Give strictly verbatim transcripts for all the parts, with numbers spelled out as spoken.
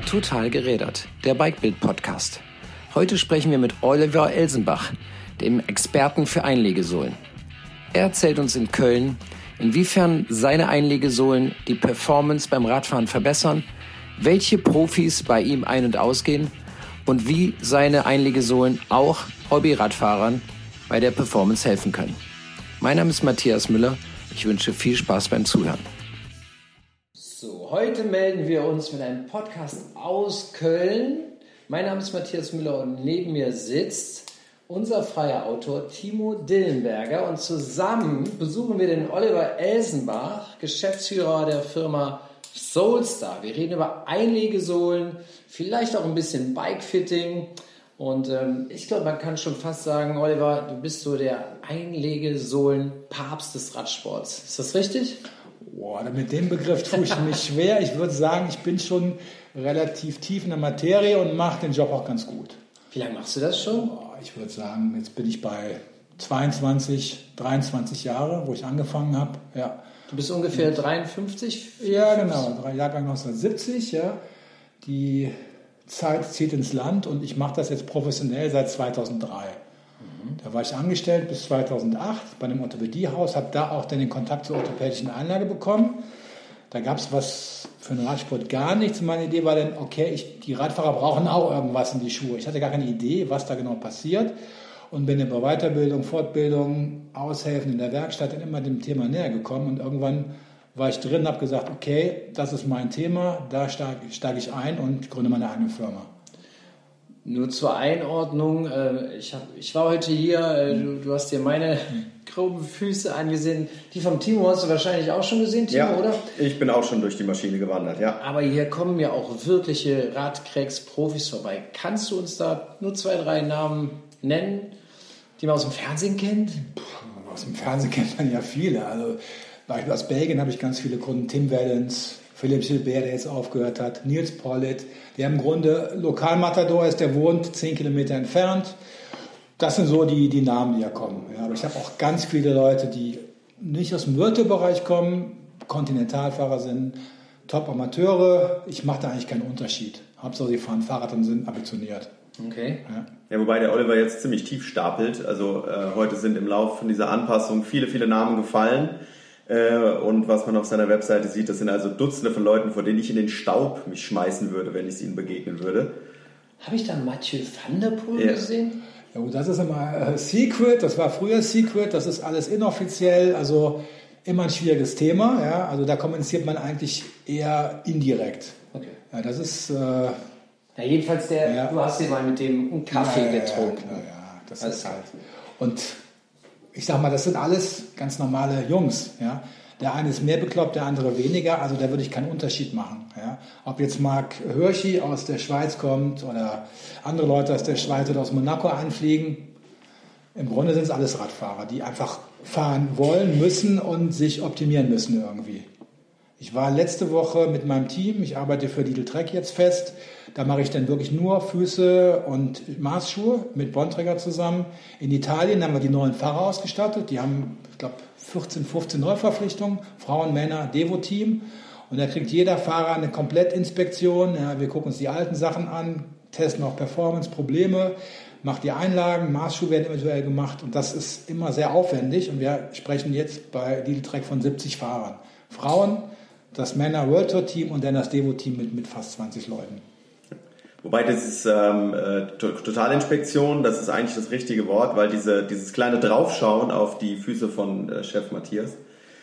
Total gerädert, der Bikebild-Podcast. Heute sprechen wir mit Oliver Elsenbach, dem Experten für Einlegesohlen. Er erzählt uns in Köln, inwiefern seine Einlegesohlen die Performance beim Radfahren verbessern, welche Profis bei ihm ein- und ausgehen und wie seine Einlegesohlen auch Hobby-Radfahrern bei der Performance helfen können. Mein Name ist Matthias Müller. Ich wünsche viel Spaß beim Zuhören. So, heute melden wir uns mit einem Podcast aus Köln. Mein Name ist Matthias Müller und neben mir sitzt unser freier Autor Timo Dillenberger. Und zusammen besuchen wir den Oliver Elsenbach, Geschäftsführer der Firma Solestar. Wir reden über Einlegesohlen, vielleicht auch ein bisschen Bikefitting. Und ähm, ich glaube, man kann schon fast sagen, Oliver, du bist so der Einlegesohlen-Papst des Radsports. Ist das richtig? Boah, mit dem Begriff tue ich mich schwer. Ich würde sagen, ich bin schon relativ tief in der Materie und mache den Job auch ganz gut. Wie lange machst du das schon? Boah, ich würde sagen, jetzt bin ich bei zweiundzwanzig, dreiundzwanzig Jahre, wo ich angefangen habe. Ja. Du bist ungefähr dreiundfünfzig? Ja, genau. Jahrgang neunzehnhundertsiebzig. Ja. Die Zeit zieht ins Land und ich mache das jetzt professionell seit zweitausenddrei. Mhm. Da war ich angestellt bis zweitausendacht bei einem Orthopädiehaus, habe da auch dann den Kontakt zur orthopädischen Einlage bekommen. Da gab es was für den Radsport gar nichts. Meine Idee war dann, okay, ich, die Radfahrer brauchen auch irgendwas in die Schuhe. Ich hatte gar keine Idee, was da genau passiert und bin bei Weiterbildung, Fortbildung, Aushelfen in der Werkstatt dann immer dem Thema näher gekommen und irgendwann war ich drin, habe gesagt, okay, das ist mein Thema, da steige steig ich ein und gründe meine eigene Firma. Nur zur Einordnung, ich, hab, ich war heute hier, du, du hast dir meine groben Füße angesehen. Die vom Timo hast du wahrscheinlich auch schon gesehen, Timo, ja, oder? Ich bin auch schon durch die Maschine gewandert, ja. Aber hier kommen ja auch wirkliche Radcracks, Profis vorbei. Kannst du uns da nur zwei, drei Namen nennen, die man aus dem Fernsehen kennt? Puh, aus dem Fernsehen kennt man ja viele, also Beispiel aus Belgien habe ich ganz viele Kunden. Tim Wellens, Philipp Gilbert, der jetzt aufgehört hat, Nils Pollitt, der im Grunde Lokalmatador ist, der wohnt zehn Kilometer entfernt. Das sind so die, die Namen, die ja kommen. Ja, aber ich habe auch ganz viele Leute, die nicht aus dem Virtual-Bereich kommen, Kontinentalfahrer sind, Top-Amateure. Ich mache da eigentlich keinen Unterschied. Hauptsache, sie fahren Fahrrad und sind ambitioniert. Okay. Ja. Ja, wobei der Oliver jetzt ziemlich tief stapelt. Also äh, heute sind im Laufe von dieser Anpassung viele, viele Namen gefallen. Und was man auf seiner Webseite sieht, das sind also Dutzende von Leuten, vor denen ich in den Staub mich schmeißen würde, wenn ich ihnen begegnen würde. Habe ich da Mathieu van der Poel ja. gesehen? Ja gut, das ist immer äh, Secret, das war früher Secret, das ist alles inoffiziell, also immer ein schwieriges Thema. Ja? Also da kommuniziert man eigentlich eher indirekt. Okay. Ja, das ist... Äh, ja, jedenfalls, der, ja. du hast dir mal mit dem einen Kaffee ja, ja, getrunken. Ja, ja, das alles ist halt... Und ich sag mal, das sind alles ganz normale Jungs. Ja? Der eine ist mehr bekloppt, der andere weniger. Also da würde ich keinen Unterschied machen. Ja? Ob jetzt Marc Hirschi aus der Schweiz kommt oder andere Leute aus der Schweiz oder aus Monaco einfliegen. Im Grunde sind es alles Radfahrer, die einfach fahren wollen, müssen und sich optimieren müssen irgendwie. Ich war letzte Woche mit meinem Team, ich arbeite für Lidl Trek jetzt fest, da mache ich dann wirklich nur Füße und Maßschuhe mit Bontrager zusammen. In Italien haben wir die neuen Fahrer ausgestattet, die haben, ich glaube, vierzehn, fünfzehn Neuverpflichtungen, Frauen, Männer, Devo-Team. Und da kriegt jeder Fahrer eine Komplettinspektion, ja, wir gucken uns die alten Sachen an, testen auch Performance, Probleme, macht die Einlagen, Maßschuhe werden eventuell gemacht und das ist immer sehr aufwendig und wir sprechen jetzt bei Lidl Trek von siebzig Fahrern. Frauen, das Männer World Tour Team und dann das Devo-Team mit, mit fast zwanzig Leuten. Wobei das ist ähm, äh, Totalinspektion, das ist eigentlich das richtige Wort, weil diese, dieses kleine Draufschauen auf die Füße von äh, Chef Matthias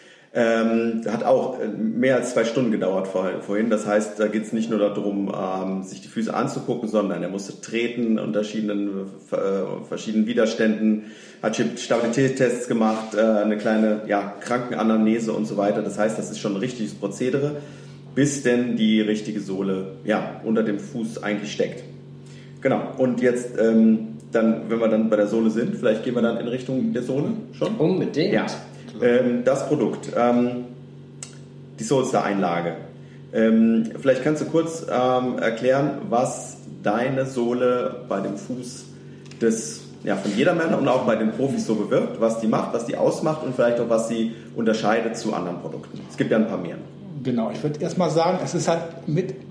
ähm, hat auch mehr als zwei Stunden gedauert vorhin. Das heißt, da geht es nicht nur darum, ähm, sich die Füße anzugucken, sondern er musste treten unter verschiedenen, äh, verschiedenen Widerständen, hat Stabilitätstests gemacht, äh, eine kleine ja, Krankenanamnese und so weiter. Das heißt, das ist schon ein richtiges Prozedere, bis denn die richtige Sohle ja, unter dem Fuß eigentlich steckt. Genau, und jetzt, ähm, dann, wenn wir dann bei der Sohle sind, vielleicht gehen wir dann in Richtung der Sohle schon? Unbedingt. Ja. Ähm, das Produkt, ähm, die Solestar-Einlage. Ähm, vielleicht kannst du kurz ähm, erklären, was deine Sohle bei dem Fuß des, ja, von jedermann und auch bei den Profis so bewirkt, was die macht, was die ausmacht und vielleicht auch, was sie unterscheidet zu anderen Produkten. Es gibt ja ein paar mehr. Genau, ich würde erstmal sagen, es ist halt mit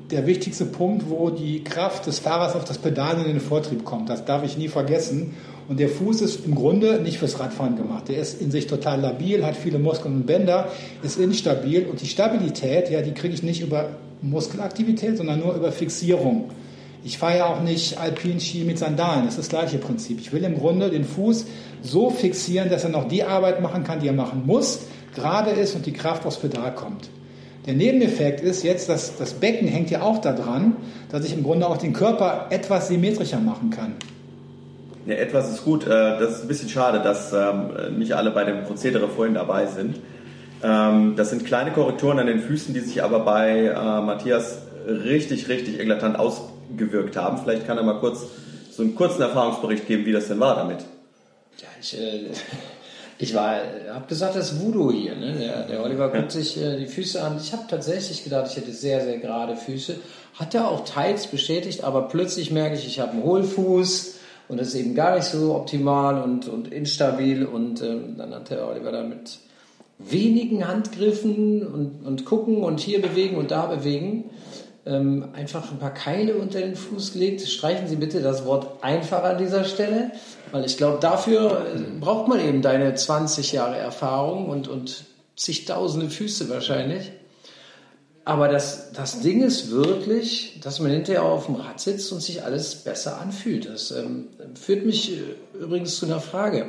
der wichtigste Punkt, wo die Kraft des Fahrers auf das Pedal in den Vortrieb kommt. Das darf ich nie vergessen. Und der Fuß ist im Grunde nicht fürs Radfahren gemacht. Der ist in sich total labil, hat viele Muskeln und Bänder, ist instabil. Und die Stabilität, ja, die kriege ich nicht über Muskelaktivität, sondern nur über Fixierung. Ich fahre ja auch nicht Alpinski mit Sandalen. Das ist das gleiche Prinzip. Ich will im Grunde den Fuß so fixieren, dass er noch die Arbeit machen kann, die er machen muss, gerade ist und die Kraft aufs Pedal kommt. Der Nebeneffekt ist jetzt, dass das Becken hängt ja auch daran, dass ich im Grunde auch den Körper etwas symmetrischer machen kann. Ja, etwas ist gut. Das ist ein bisschen schade, dass nicht alle bei dem Prozedere vorhin dabei sind. Das sind kleine Korrekturen an den Füßen, die sich aber bei Matthias richtig, richtig eklatant ausgewirkt haben. Vielleicht kann er mal kurz so einen kurzen Erfahrungsbericht geben, wie das denn war damit. Ja, ich, äh, ich war, habe gesagt, das ist Voodoo hier. Ne? Der, der Oliver guckt sich äh, die Füße an. Ich habe tatsächlich gedacht, ich hätte sehr, sehr gerade Füße. Hat er auch teils bestätigt, aber plötzlich merke ich, ich habe einen Hohlfuß. Und das ist eben gar nicht so optimal und, und instabil. Und ähm, dann hat der Oliver da mit wenigen Handgriffen und, und gucken und hier bewegen und da bewegen ähm, einfach ein paar Keile unter den Fuß gelegt. Streichen Sie bitte das Wort einfach an dieser Stelle, weil ich glaube, dafür äh, braucht man eben deine zwanzig Jahre Erfahrung und, und zigtausende Füße wahrscheinlich. Aber das, das Ding ist wirklich, dass man hinterher auf dem Rad sitzt und sich alles besser anfühlt. Das ähm, führt mich äh, übrigens zu einer Frage.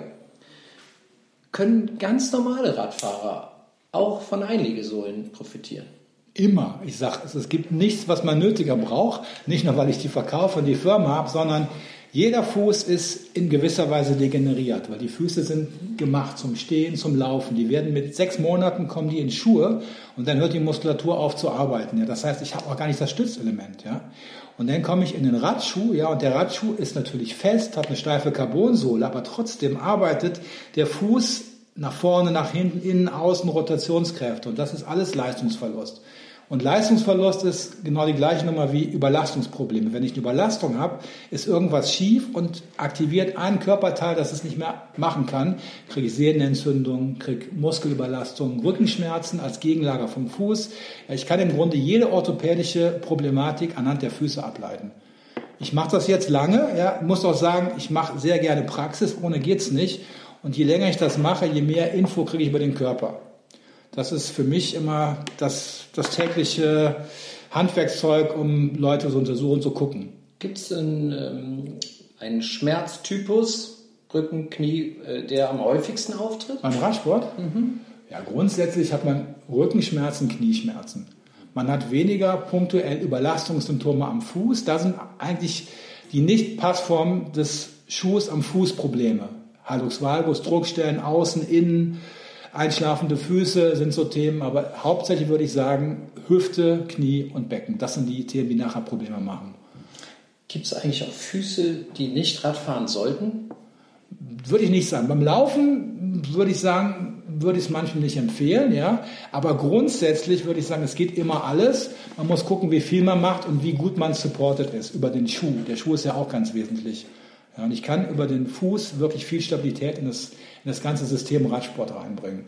Können ganz normale Radfahrer auch von Einlegesohlen profitieren? Immer. Ich sage, es gibt nichts, was man nötiger braucht. Nicht nur, weil ich die verkaufe und die Firma habe, sondern jeder Fuß ist in gewisser Weise degeneriert, weil die Füße sind gemacht zum Stehen, zum Laufen. Die werden mit sechs Monaten kommen die in Schuhe und dann hört die Muskulatur auf zu arbeiten. Ja, das heißt, ich habe auch gar nicht das Stützelement. Ja, und dann komme ich in den Radschuh. Ja, und der Radschuh ist natürlich fest, hat eine steife Carbonsohle, aber trotzdem arbeitet der Fuß nach vorne, nach hinten, innen, außen, Rotationskräfte und das ist alles Leistungsverlust. Und Leistungsverlust ist genau die gleiche Nummer wie Überlastungsprobleme. Wenn ich eine Überlastung habe, ist irgendwas schief und aktiviert ein Körperteil, das es nicht mehr machen kann. Kriege ich Sehnenentzündung, kriege Muskelüberlastung, Rückenschmerzen als Gegenlager vom Fuß. Ich kann im Grunde jede orthopädische Problematik anhand der Füße ableiten. Ich mache das jetzt lange, ja, muss auch sagen, ich mache sehr gerne Praxis, ohne geht's nicht. Und je länger ich das mache, je mehr Info kriege ich über den Körper. Das ist für mich immer das, das tägliche Handwerkszeug, um Leute zu untersuchen, zu gucken. Gibt es einen, ähm, einen Schmerztypus, Rücken, Knie, äh, der am häufigsten auftritt? Beim Radsport? Mhm. Ja, grundsätzlich hat man Rückenschmerzen, Knieschmerzen. Man hat weniger punktuell Überlastungssymptome am Fuß. Da sind eigentlich die Nicht-Passform des Schuhs am Fuß Probleme. Hallux valgus, Druckstellen, außen, innen, einschlafende Füße sind so Themen, aber hauptsächlich würde ich sagen Hüfte, Knie und Becken. Das sind die Themen, die nachher Probleme machen. Gibt es eigentlich auch Füße, die nicht Radfahren sollten? Würde ich nicht sagen. Beim Laufen würde ich sagen, würde ich es manchen nicht empfehlen, ja. Aber grundsätzlich würde ich sagen, es geht immer alles. Man muss gucken, wie viel man macht und wie gut man supported ist über den Schuh. Der Schuh ist ja auch ganz wesentlich. Ja, und ich kann über den Fuß wirklich viel Stabilität in das, in das ganze System Radsport reinbringen.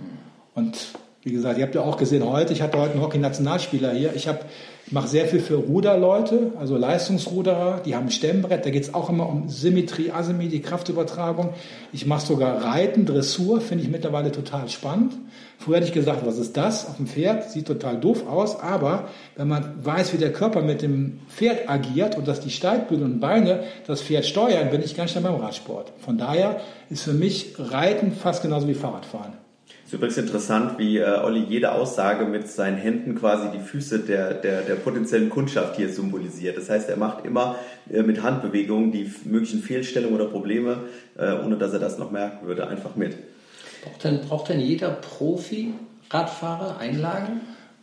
Und wie gesagt, ihr habt ja auch gesehen heute, ich hatte heute einen Hockey-Nationalspieler hier. Ich, hab, ich mache sehr viel für Ruderleute, also Leistungsruderer, die haben ein Stemmbrett. Da geht es auch immer um Symmetrie, Asymmetrie, die Kraftübertragung. Ich mache sogar Reiten, Dressur, finde ich mittlerweile total spannend. Früher hätte ich gesagt, was ist das auf dem Pferd? Sieht total doof aus, aber wenn man weiß, wie der Körper mit dem Pferd agiert und dass die Steigbügel und Beine das Pferd steuern, bin ich ganz schnell beim Radsport. Von daher ist für mich Reiten fast genauso wie Fahrradfahren. Es ist übrigens interessant, wie äh, Olli jede Aussage mit seinen Händen quasi die Füße der, der, der potenziellen Kundschaft hier symbolisiert. Das heißt, er macht immer äh, mit Handbewegungen die möglichen Fehlstellungen oder Probleme, äh, ohne dass er das noch merken würde, einfach mit. Braucht denn, braucht denn jeder Profi-Radfahrer Einlagen?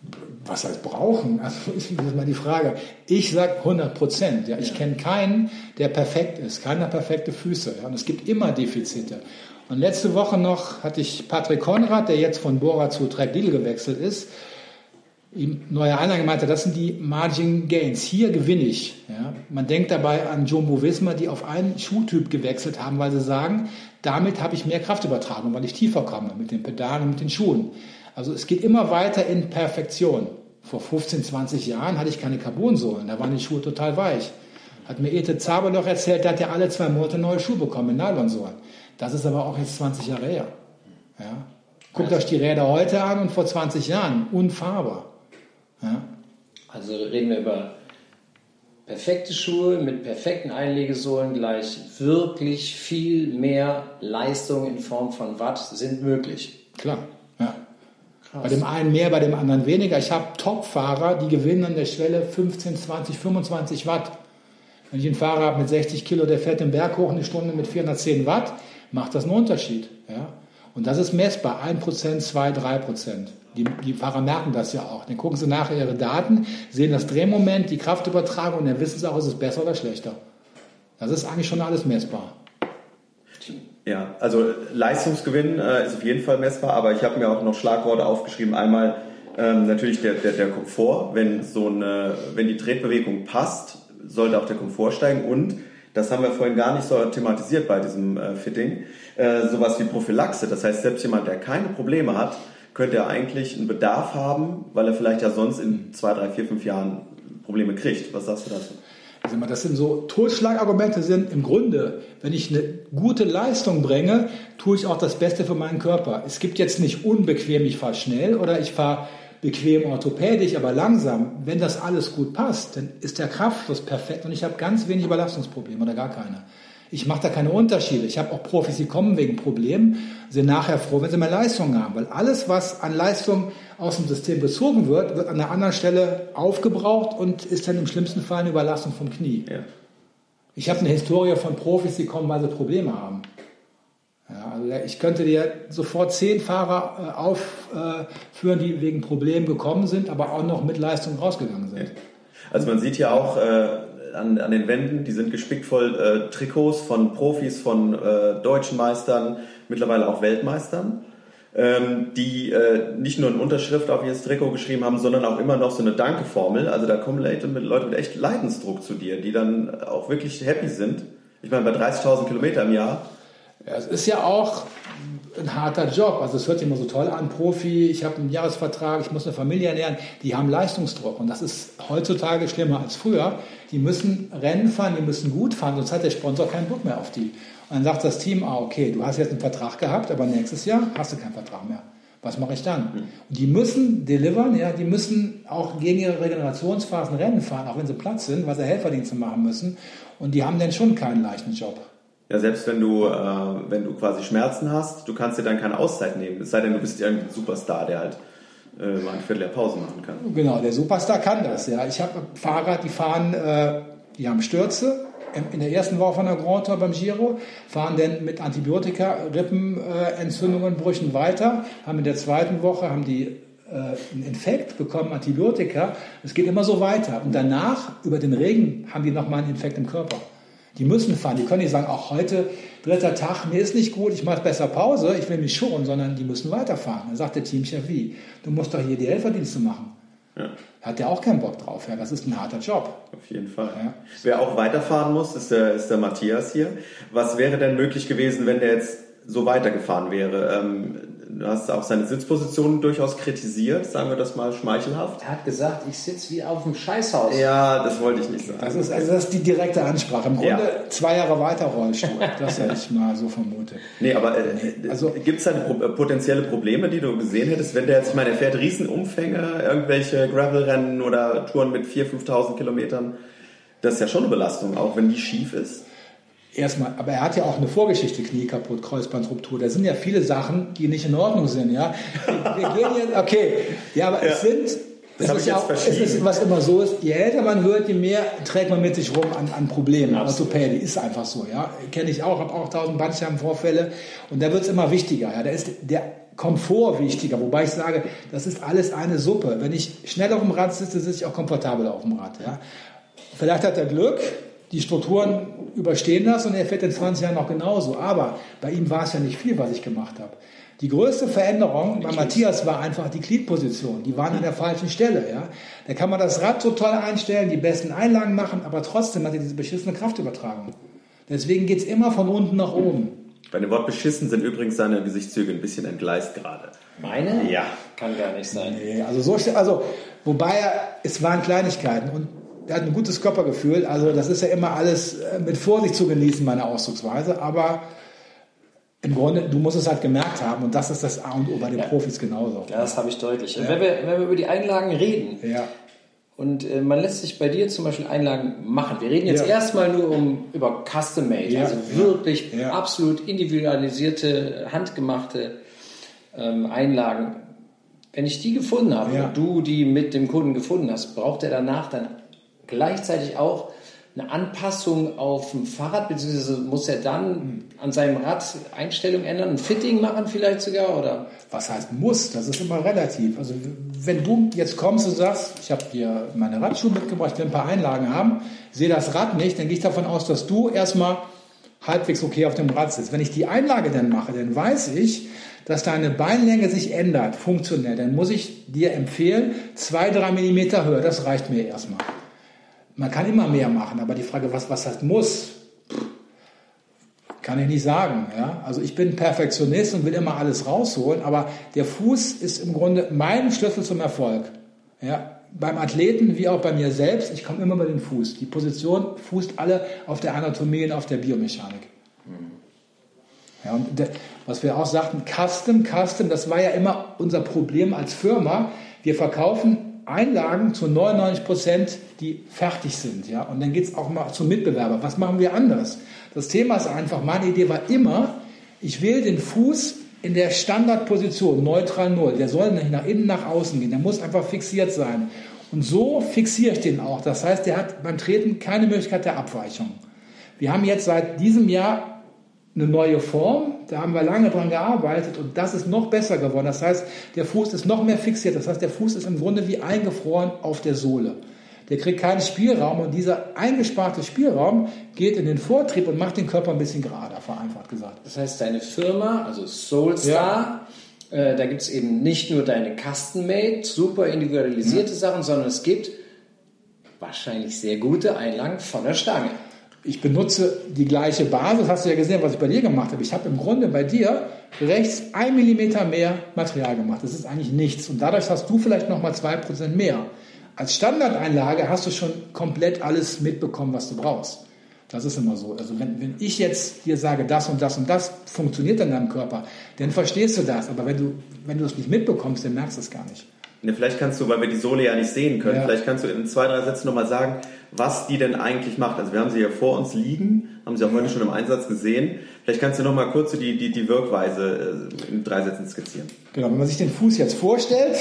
Was heißt brauchen? Also das ist mal die Frage. Ich sage hundert Prozent. Ja. Ich ja. kenne keinen, der perfekt ist. Keiner perfekte Füße. Ja. Und es gibt immer Defizite. Und letzte Woche noch hatte ich Patrick Konrad, der jetzt von Bora zu Trek Lidl gewechselt ist, ihm neue Einlage meinte, das sind die Margin Gains. Hier gewinne ich. Ja. Man denkt dabei an Jumbo-Visma, die auf einen Schuhtyp gewechselt haben, weil sie sagen, damit habe ich mehr Kraftübertragung, weil ich tiefer komme mit den Pedalen und mit den Schuhen. Also es geht immer weiter in Perfektion. Vor fünfzehn, zwanzig Jahren hatte ich keine Carbonsohlen, da waren die Schuhe total weich. Hat mir Ete Zaberloch erzählt, der hat ja alle zwei Monate neue Schuhe bekommen mit Nylonsohlen. Das ist aber auch jetzt zwanzig Jahre her. Ja. Guckt euch die Räder heute an und vor zwanzig Jahren, unfahrbar. Ja. Also reden wir über perfekte Schuhe mit perfekten Einlegesohlen gleich wirklich viel mehr Leistung in Form von Watt sind möglich. Klar, ja. Bei dem einen mehr, bei dem anderen weniger. Ich habe Top-Fahrer, die gewinnen an der Schwelle fünfzehn, zwanzig, fünfundzwanzig Watt. Wenn ich einen Fahrer habe mit sechzig Kilo, der fährt den Berg hoch eine Stunde mit vierhundertzehn Watt, macht das einen Unterschied. Ja? Und das ist messbar, ein Prozent, zwei, drei Prozent. Die, die Fahrer merken das ja auch. Dann gucken sie nachher ihre Daten, sehen das Drehmoment, die Kraftübertragung und dann wissen sie auch, ist es besser oder schlechter. Das ist eigentlich schon alles messbar. Ja, also Leistungsgewinn äh, ist auf jeden Fall messbar, aber ich habe mir auch noch Schlagworte aufgeschrieben. Einmal ähm, natürlich der, der, der Komfort. Wenn, so eine, wenn die Tretbewegung passt, sollte auch der Komfort steigen. Und, das haben wir vorhin gar nicht so thematisiert bei diesem äh, Fitting, äh, sowas wie Prophylaxe. Das heißt, selbst jemand, der keine Probleme hat, könnte er eigentlich einen Bedarf haben, weil er vielleicht ja sonst in zwei, drei, vier, fünf Jahren Probleme kriegt. Was sagst du dazu? Also das sind so Totschlagargumente sind im Grunde, wenn ich eine gute Leistung bringe, tue ich auch das Beste für meinen Körper. Es gibt jetzt nicht unbequem, ich fahre schnell oder ich fahre bequem orthopädisch, aber langsam. Wenn das alles gut passt, dann ist der Kraftfluss perfekt und ich habe ganz wenig Überlastungsprobleme oder gar keine. Ich mache da keine Unterschiede. Ich habe auch Profis, die kommen wegen Problemen, sind nachher froh, wenn sie mehr Leistung haben. Weil alles, was an Leistung aus dem System bezogen wird, wird an einer anderen Stelle aufgebraucht und ist dann im schlimmsten Fall eine Überlastung vom Knie. Ja. Ich habe eine Historie von Profis, die kommen, weil sie Probleme haben. Ja, also ich könnte dir sofort zehn Fahrer aufführen, die wegen Problemen gekommen sind, aber auch noch mit Leistung rausgegangen sind. Ja. Also man sieht ja auch äh An, an den Wänden, die sind gespickt voll äh, Trikots von Profis, von äh, deutschen Meistern, mittlerweile auch Weltmeistern, ähm, die äh, nicht nur eine Unterschrift auf ihr Trikot geschrieben haben, sondern auch immer noch so eine Danke-Formel. Also da kommen Leute mit, Leute mit echt Leidensdruck zu dir, die dann auch wirklich happy sind. Ich meine, bei dreißigtausend Kilometer im Jahr. Ja, es ist ja auch ein harter Job. Also es hört sich immer so toll an, Profi, ich habe einen Jahresvertrag, ich muss eine Familie ernähren. Die haben Leistungsdruck und das ist heutzutage schlimmer als früher. Die müssen Rennen fahren, die müssen gut fahren, sonst hat der Sponsor keinen Bock mehr auf die. Und dann sagt das Team, ah, okay, du hast jetzt einen Vertrag gehabt, aber nächstes Jahr hast du keinen Vertrag mehr. Was mache ich dann? Und die müssen delivern, ja, die müssen auch gegen ihre Regenerationsphasen Rennen fahren, auch wenn sie Platz sind, weil sie Helferdienste machen müssen. Und die haben dann schon keinen leichten Job. Ja, selbst wenn du, äh, wenn du quasi Schmerzen hast, du kannst dir dann keine Auszeit nehmen. Es sei denn, du bist irgendein Superstar, der halt äh, mal ein Viertel der Pause machen kann. Genau, der Superstar kann das. Ja. Ich habe Fahrer, die fahren, äh, die haben Stürze in der ersten Woche von der Grand Tour beim Giro, fahren dann mit Antibiotika, Rippenentzündungen, Brüchen weiter, haben in der zweiten Woche haben die äh, einen Infekt, bekommen Antibiotika. Es geht immer so weiter. Und danach, über den Regen, haben die nochmal einen Infekt im Körper. Die müssen fahren, die können nicht sagen, auch heute, dritter Tag, mir ist nicht gut, ich mache besser Pause, ich will mich schonen, sondern die müssen weiterfahren. Dann sagt der Teamchef, wie? Du musst doch hier die Helferdienste machen. Ja. Hat der auch keinen Bock drauf, ja, das ist ein harter Job. Auf jeden Fall. Ja. Wer auch weiterfahren muss, ist der, ist der Matthias hier. Was wäre denn möglich gewesen, wenn der jetzt so weitergefahren wäre? Ähm, du hast auch seine Sitzposition durchaus kritisiert, sagen wir das mal schmeichelhaft. Er hat gesagt, ich sitze wie auf dem Scheißhaus. Ja, das wollte ich nicht sagen. Das ist, also das ist die direkte Ansprache. Im Grunde ja. zwei Jahre weiter Rollstuhl. Das hätte ich mal so vermutet. Nee, aber äh, nee, also, gibt es da potenzielle Probleme, die du gesehen hättest, wenn der jetzt, ich meine, der fährt Riesenumfänge, irgendwelche Gravelrennen oder Touren mit viertausend, fünftausend Kilometern. Das ist ja schon eine Belastung, auch wenn die schief ist. Erstmal, aber er hat ja auch eine Vorgeschichte, Knie kaputt, Kreuzbandruptur. Da sind ja viele Sachen, die nicht in Ordnung sind, ja. Wir gehen jetzt, okay, ja, aber ja. es sind, das es ist ja auch, es ist, was immer so ist, je älter man wird, je mehr trägt man mit sich rum an, an Problemen. Orthopädie ist einfach so, ja. Kenne ich auch, habe auch tausend Bandscheibenvorfälle und da wird es immer wichtiger, ja. Da ist der Komfort wichtiger, wobei ich sage, das ist alles eine Suppe. Wenn ich schnell auf dem Rad sitze, sitze ich auch komfortabel auf dem Rad, ja. Vielleicht hat er Glück, die Strukturen überstehen das und er fährt in zwanzig Jahren noch genauso. Aber bei ihm war es ja nicht viel, was ich gemacht habe. Die größte Veränderung bei Matthias war einfach die Gliedposition. Die waren an der falschen Stelle. Ja? Da kann man das Rad so toll einstellen, die besten Einlagen machen, aber trotzdem hat er diese beschissene Kraftübertragung. Deswegen geht es immer von unten nach oben. Bei dem Wort beschissen sind übrigens seine Gesichtszüge ein bisschen entgleist gerade. Meine? Ja. Kann gar nicht sein. Nee, also, so, also Wobei er, es waren Kleinigkeiten und er hat ein gutes Körpergefühl. Also das ist ja immer alles mit Vorsicht zu genießen, meine Ausdrucksweise. Aber im Grunde, du musst es halt gemerkt haben und das ist das A und O bei den ja. Profis genauso. Ja, das habe ich deutlich. Ja. Wenn, wir, wenn wir über die Einlagen reden ja. und äh, man lässt sich bei dir zum Beispiel Einlagen machen. Wir reden jetzt ja. erstmal nur um, über Custom-Made, ja. also wirklich ja. absolut individualisierte, handgemachte ähm, Einlagen. Wenn ich die gefunden habe ja. und du die mit dem Kunden gefunden hast, braucht er danach dann gleichzeitig auch eine Anpassung auf dem Fahrrad, beziehungsweise muss er dann an seinem Rad Einstellungen ändern, ein Fitting machen vielleicht sogar, oder? Was heißt muss? Das ist immer relativ. Also wenn du jetzt kommst und sagst, ich habe dir meine Radschuhe mitgebracht, ich will ein paar Einlagen haben, sehe das Rad nicht, dann gehe ich davon aus, dass du erstmal halbwegs okay auf dem Rad sitzt. Wenn ich die Einlage dann mache, dann weiß ich, dass deine Beinlänge sich ändert, funktionell. Dann muss ich dir empfehlen, zwei, drei Millimeter höher, das reicht mir erstmal. Man kann immer mehr machen, aber die Frage, was, was das muss, kann ich nicht sagen. Ja? Also ich bin Perfektionist und will immer alles rausholen, aber der Fuß ist im Grunde mein Schlüssel zum Erfolg. Ja? Beim Athleten wie auch bei mir selbst, ich komme immer über den Fuß. Die Position fußt alle auf der Anatomie und auf der Biomechanik. Ja, und der, was wir auch sagten, Custom, Custom, das war ja immer unser Problem als Firma. Wir verkaufen Einlagen zu neunundneunzig Prozent, die fertig sind. Ja? Und dann geht es auch mal zum Mitbewerber. Was machen wir anders? Das Thema ist einfach, meine Idee war immer, ich wähle den Fuß in der Standardposition, neutral null. Der soll nicht nach innen, nach außen gehen. Der muss einfach fixiert sein. Und so fixiere ich den auch. Das heißt, der hat beim Treten keine Möglichkeit der Abweichung. Wir haben jetzt seit diesem Jahr eine neue Form, da haben wir lange dran gearbeitet und das ist noch besser geworden. Das heißt, der Fuß ist noch mehr fixiert. Das heißt, der Fuß ist im Grunde wie eingefroren auf der Sohle. Der kriegt keinen Spielraum und dieser eingesparte Spielraum geht in den Vortrieb und macht den Körper ein bisschen gerader, vereinfacht gesagt. Das heißt, deine Firma, also Soulstar, ja. äh, da gibt es eben nicht nur deine Custom-Made, super individualisierte ja. Sachen, sondern es gibt wahrscheinlich sehr gute Einlagen von der Stange. Ich benutze die gleiche Basis, hast du ja gesehen, was ich bei dir gemacht habe. Ich habe im Grunde bei dir rechts ein Millimeter mehr Material gemacht. Das ist eigentlich nichts. Und dadurch hast du vielleicht nochmal zwei Prozent mehr. Als Standardeinlage hast du schon komplett alles mitbekommen, was du brauchst. Das ist immer so. Also wenn, wenn ich jetzt dir sage, das und das und das funktioniert in deinem Körper, dann verstehst du das. Aber wenn du, wenn du das nicht mitbekommst, dann merkst du es gar nicht. Ja, vielleicht kannst du, weil wir die Sohle ja nicht sehen können, ja. vielleicht kannst du in zwei, drei Sätzen nochmal sagen, was die denn eigentlich macht. Also wir haben sie ja vor uns liegen, haben sie auch heute schon im Einsatz gesehen. Vielleicht kannst du nochmal kurz die, die, die Wirkweise in drei Sätzen skizzieren. Genau, wenn man sich den Fuß jetzt vorstellt,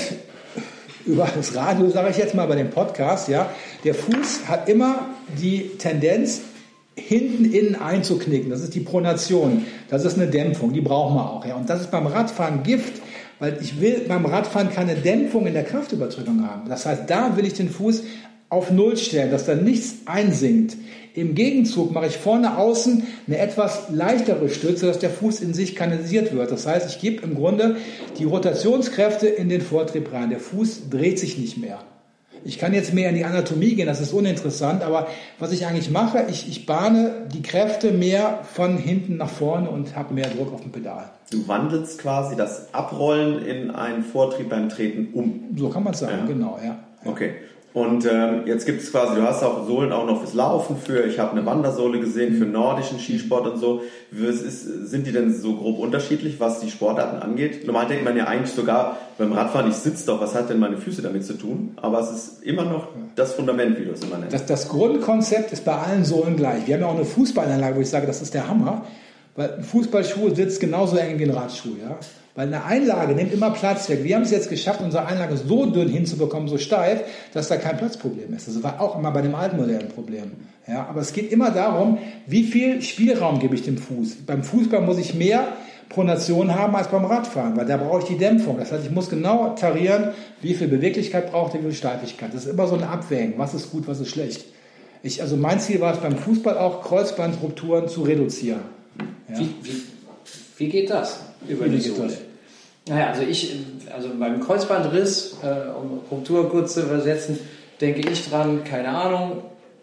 über das Radio sage ich jetzt mal bei dem Podcast, ja, der Fuß hat immer die Tendenz, hinten innen einzuknicken. Das ist die Pronation. Das ist eine Dämpfung, die brauchen wir auch. Ja. Und das ist beim Radfahren Gift, weil ich will beim Radfahren keine Dämpfung in der Kraftübertragung haben. Das heißt, da will ich den Fuß auf Null stellen, dass da nichts einsinkt. Im Gegenzug mache ich vorne außen eine etwas leichtere Stütze, dass der Fuß in sich kanalisiert wird. Das heißt, ich gebe im Grunde die Rotationskräfte in den Vortrieb rein. Der Fuß dreht sich nicht mehr. Ich kann jetzt mehr in die Anatomie gehen, das ist uninteressant, aber was ich eigentlich mache, ich, ich bahne die Kräfte mehr von hinten nach vorne und habe mehr Druck auf dem Pedal. Du wandelst quasi das Abrollen in einen Vortrieb beim Treten um. So kann man es sagen, ja. genau, ja. Okay. Und ähm, jetzt gibt es quasi, du hast auch Sohlen auch noch fürs Laufen, für, ich habe eine Wandersohle gesehen, für nordischen Skisport und so. Was ist, sind die denn so grob unterschiedlich, was die Sportarten angeht? Normal denkt man ja eigentlich sogar beim Radfahren, ich sitze doch, was hat denn meine Füße damit zu tun? Aber es ist immer noch das Fundament, wie du es immer nennst. Das, das Grundkonzept ist bei allen Sohlen gleich. Wir haben ja auch eine Fußballanlage, wo ich sage, das ist der Hammer. Weil ein Fußballschuh sitzt genauso eng wie ein Radschuh, ja. Weil eine Einlage nimmt immer Platz weg. Wir haben es jetzt geschafft, unsere Einlage so dünn hinzubekommen, so steif, dass da kein Platzproblem ist. Das war auch immer bei dem alten Modell ein Problem. Ja, aber es geht immer darum, wie viel Spielraum gebe ich dem Fuß. Beim Fußball muss ich mehr Pronation haben als beim Radfahren, weil da brauche ich die Dämpfung. Das heißt, ich muss genau tarieren, wie viel Beweglichkeit braucht er, wie viel Steifigkeit. Das ist immer so ein Abwägen, was ist gut, was ist schlecht. Ich, also mein Ziel war es beim Fußball auch, Kreuzbandrupturen zu reduzieren. Ja. Wie, wie, wie geht das über die Sohle? Naja, also ich, also beim Kreuzbandriss, äh, um Ruptur kurz zu übersetzen, denke ich dran, keine Ahnung,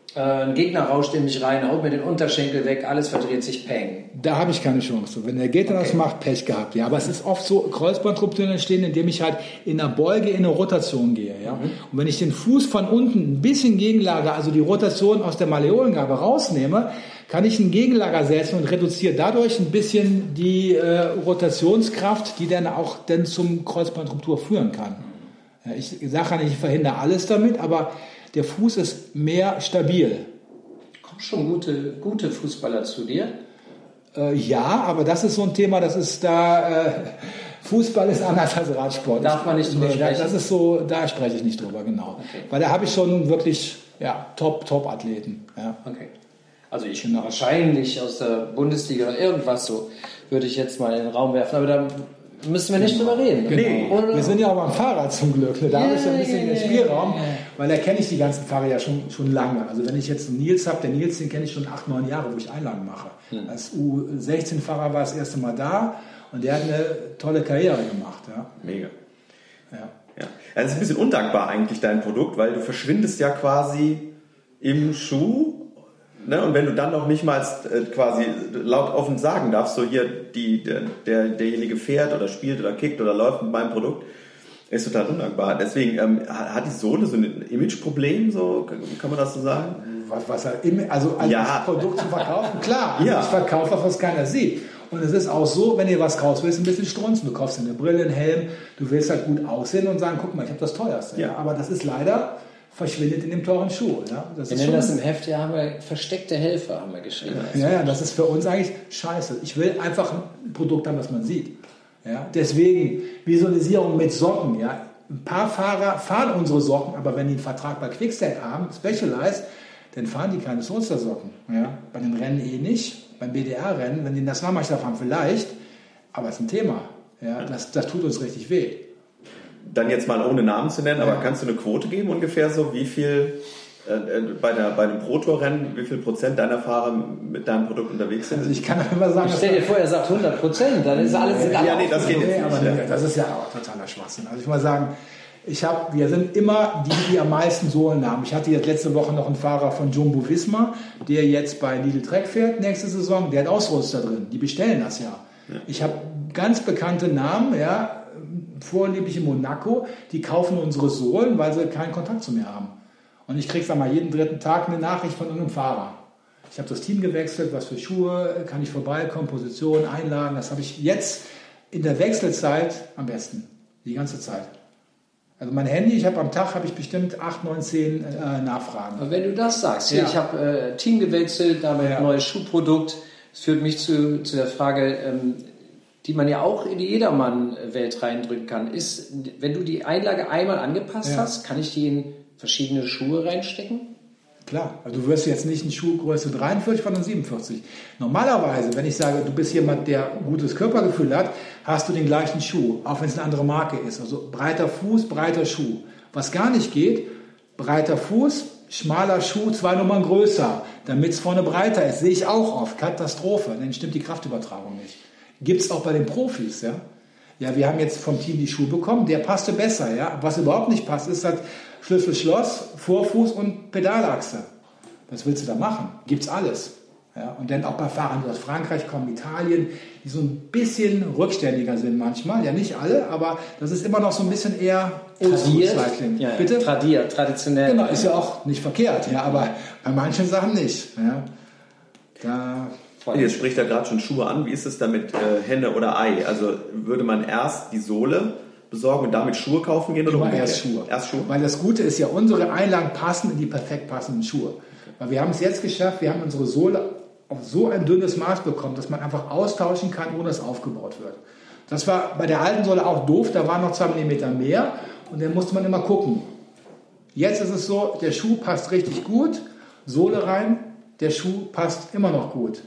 äh, ein Gegner rauscht in mich rein, haut mir den Unterschenkel weg, alles verdreht sich, peng. Da habe ich keine Chance. Wenn der Gegner okay. das macht, Pech gehabt. Ja, aber es ist oft so, Kreuzbandrupturen entstehen, indem ich halt in der Beuge in eine Rotation gehe. Ja? Mhm. Und wenn ich den Fuß von unten ein bisschen gegenlager, also die Rotation aus der Malleolengabe rausnehme, kann ich einen Gegenlager setzen und reduziere dadurch ein bisschen die äh, Rotationskraft, die dann auch dann zum Kreuzbandruptur führen kann. Ja, ich sage ja nicht, ich verhindere alles damit, aber der Fuß ist mehr stabil. Kommen schon gute, gute Fußballer zu dir? Äh, ja, aber das ist so ein Thema, das ist da, äh, Fußball ist anders als Radsport. Darf man nicht drüber nee, sprechen? Das ist so, da spreche ich nicht drüber, genau. Okay. Weil da habe ich schon wirklich, ja, Top, Top-Athleten. Ja. Okay. Also ich bin wahrscheinlich aus der Bundesliga oder irgendwas so, würde ich jetzt mal in den Raum werfen, aber da müssen wir nicht genau. drüber reden. Genau. Oder? Wir sind ja auch beim Fahrrad zum Glück, ne? Da yeah, habe ich ja ein bisschen yeah, den Spielraum, yeah. weil da kenne ich die ganzen Fahrer ja schon, schon lange. Also wenn ich jetzt einen Nils habe, der Nils, den kenne ich schon acht, neun Jahre, wo ich Einlagen mache. Hm. Als U sechzehn-Fahrer war das erste Mal da und der hat eine tolle Karriere gemacht. Ja. Mega. Ja. Ja. Also es ist ein bisschen undankbar eigentlich, dein Produkt, weil du verschwindest ja quasi im Schuh. Ne? Und wenn du dann noch nicht mal äh, quasi laut offen sagen darfst, so hier die, der, der, derjenige fährt oder spielt oder kickt oder läuft mit meinem Produkt, ist total undankbar. Deswegen ähm, hat die Sohle so ein Imageproblem, so kann man das so sagen? Was, was also als ja. Produkt zu verkaufen, klar. Also ja. Ich verkaufe was, was keiner sieht. Und es ist auch so, wenn ihr was kaufst, willst du ein bisschen strunzen. Du kaufst eine Brille, einen Helm, du willst halt gut aussehen und sagen, guck mal, ich habe das teuerste. Ja. Aber das ist leider verschwindet in dem teuren Schuh. Ja? Das wir ist nennen schon, das im Heft, ja, haben wir versteckte Helfer, haben wir geschrieben. Ja, ja, das ist für uns eigentlich scheiße. Ich will einfach ein Produkt haben, das man sieht. Ja? Deswegen Visualisierung mit Socken. Ja? Ein paar Fahrer fahren unsere Socken, aber wenn die einen Vertrag bei Quickstep haben, Specialized, dann fahren die keine Soulster-Socken. Ja? Bei den Rennen eh nicht. Beim B D R-Rennen, wenn die in der Nationalmannschaft fahren, vielleicht. Aber es ist ein Thema. Ja? Das, das tut uns richtig weh. Dann jetzt mal ohne Namen zu nennen, ja. aber kannst du eine Quote geben ungefähr so, wie viel äh, bei, der, bei einem Pro-Tour-Rennen, wie viel Prozent deiner Fahrer mit deinem Produkt unterwegs sind? Also ich kann immer sagen, ich stell dir vor, er sagt hundert Prozent, dann ist alles egal. Ja, nee, das geht jetzt nee, aber nicht. Nee, das ist ja auch totaler Schwachsinn. Also ich muss mal sagen, ich hab, wir sind immer die, die am meisten Sohlen haben. Ich hatte jetzt letzte Woche noch einen Fahrer von Jumbo Visma, der jetzt bei Lidl Trek fährt nächste Saison, der hat Ausrüster drin, die bestellen das ja. ja. Ich habe ganz bekannte Namen, ja, vornehmlich in Monaco, die kaufen unsere Sohlen, weil sie keinen Kontakt zu mir haben. Und ich kriege, sag mal, jeden dritten Tag eine Nachricht von irgendeinem Fahrer. Ich habe das Team gewechselt, was für Schuhe, kann ich vorbeikommen, Position, Einlagen, das habe ich jetzt in der Wechselzeit am besten, die ganze Zeit. Also mein Handy, ich habe am Tag habe ich bestimmt acht, neun, zehn äh, Nachfragen. Aber wenn du das sagst, ja. ich habe äh, Team gewechselt, damit ja. neues Schuhprodukt, das führt mich zu, zu der Frage, ähm, die man ja auch in die Jedermann-Welt reindrücken kann, ist, wenn du die Einlage einmal angepasst ja. hast, kann ich die in verschiedene Schuhe reinstecken? Klar, also du wirst jetzt nicht eine Schuhgröße dreiundvierzig von siebenundvierzig. Normalerweise, wenn ich sage, du bist jemand, der gutes Körpergefühl hat, hast du den gleichen Schuh, auch wenn es eine andere Marke ist. Also breiter Fuß, breiter Schuh. Was gar nicht geht, breiter Fuß, schmaler Schuh, zwei Nummern größer, damit es vorne breiter ist. Sehe ich auch oft. Katastrophe, dann stimmt die Kraftübertragung nicht. Gibt es auch bei den Profis, ja. Ja, wir haben jetzt vom Team die Schuhe bekommen, der passte besser, ja. Was überhaupt nicht passt, ist halt Schlüssel, Schloss, Vorfuß und Pedalachse. Was willst du da machen? Gibt's alles. Ja, und dann auch bei Fahrern, die aus Frankreich kommen, Italien, die so ein bisschen rückständiger sind manchmal. Ja, nicht alle, aber das ist immer noch so ein bisschen eher Oldschool-Cycling. Ja, Bitte? Tradiert, traditionell. Genau, ist ja auch nicht verkehrt, ja, aber bei manchen Sachen nicht. Ja. Da... Jetzt spricht er gerade schon Schuhe an. Wie ist es da mit äh, Henne oder Ei? Also würde man erst die Sohle besorgen und damit Schuhe kaufen gehen? Oder erst Schuhe. erst Schuhe? Weil das Gute ist ja, unsere Einlagen passen in die perfekt passenden Schuhe. Weil wir haben es jetzt geschafft, wir haben unsere Sohle auf so ein dünnes Maß bekommen, dass man einfach austauschen kann, ohne dass aufgebaut wird. Das war bei der alten Sohle auch doof, da waren noch zwei Millimeter mehr und dann musste man immer gucken. Jetzt ist es so, der Schuh passt richtig gut, Sohle rein, der Schuh passt immer noch gut.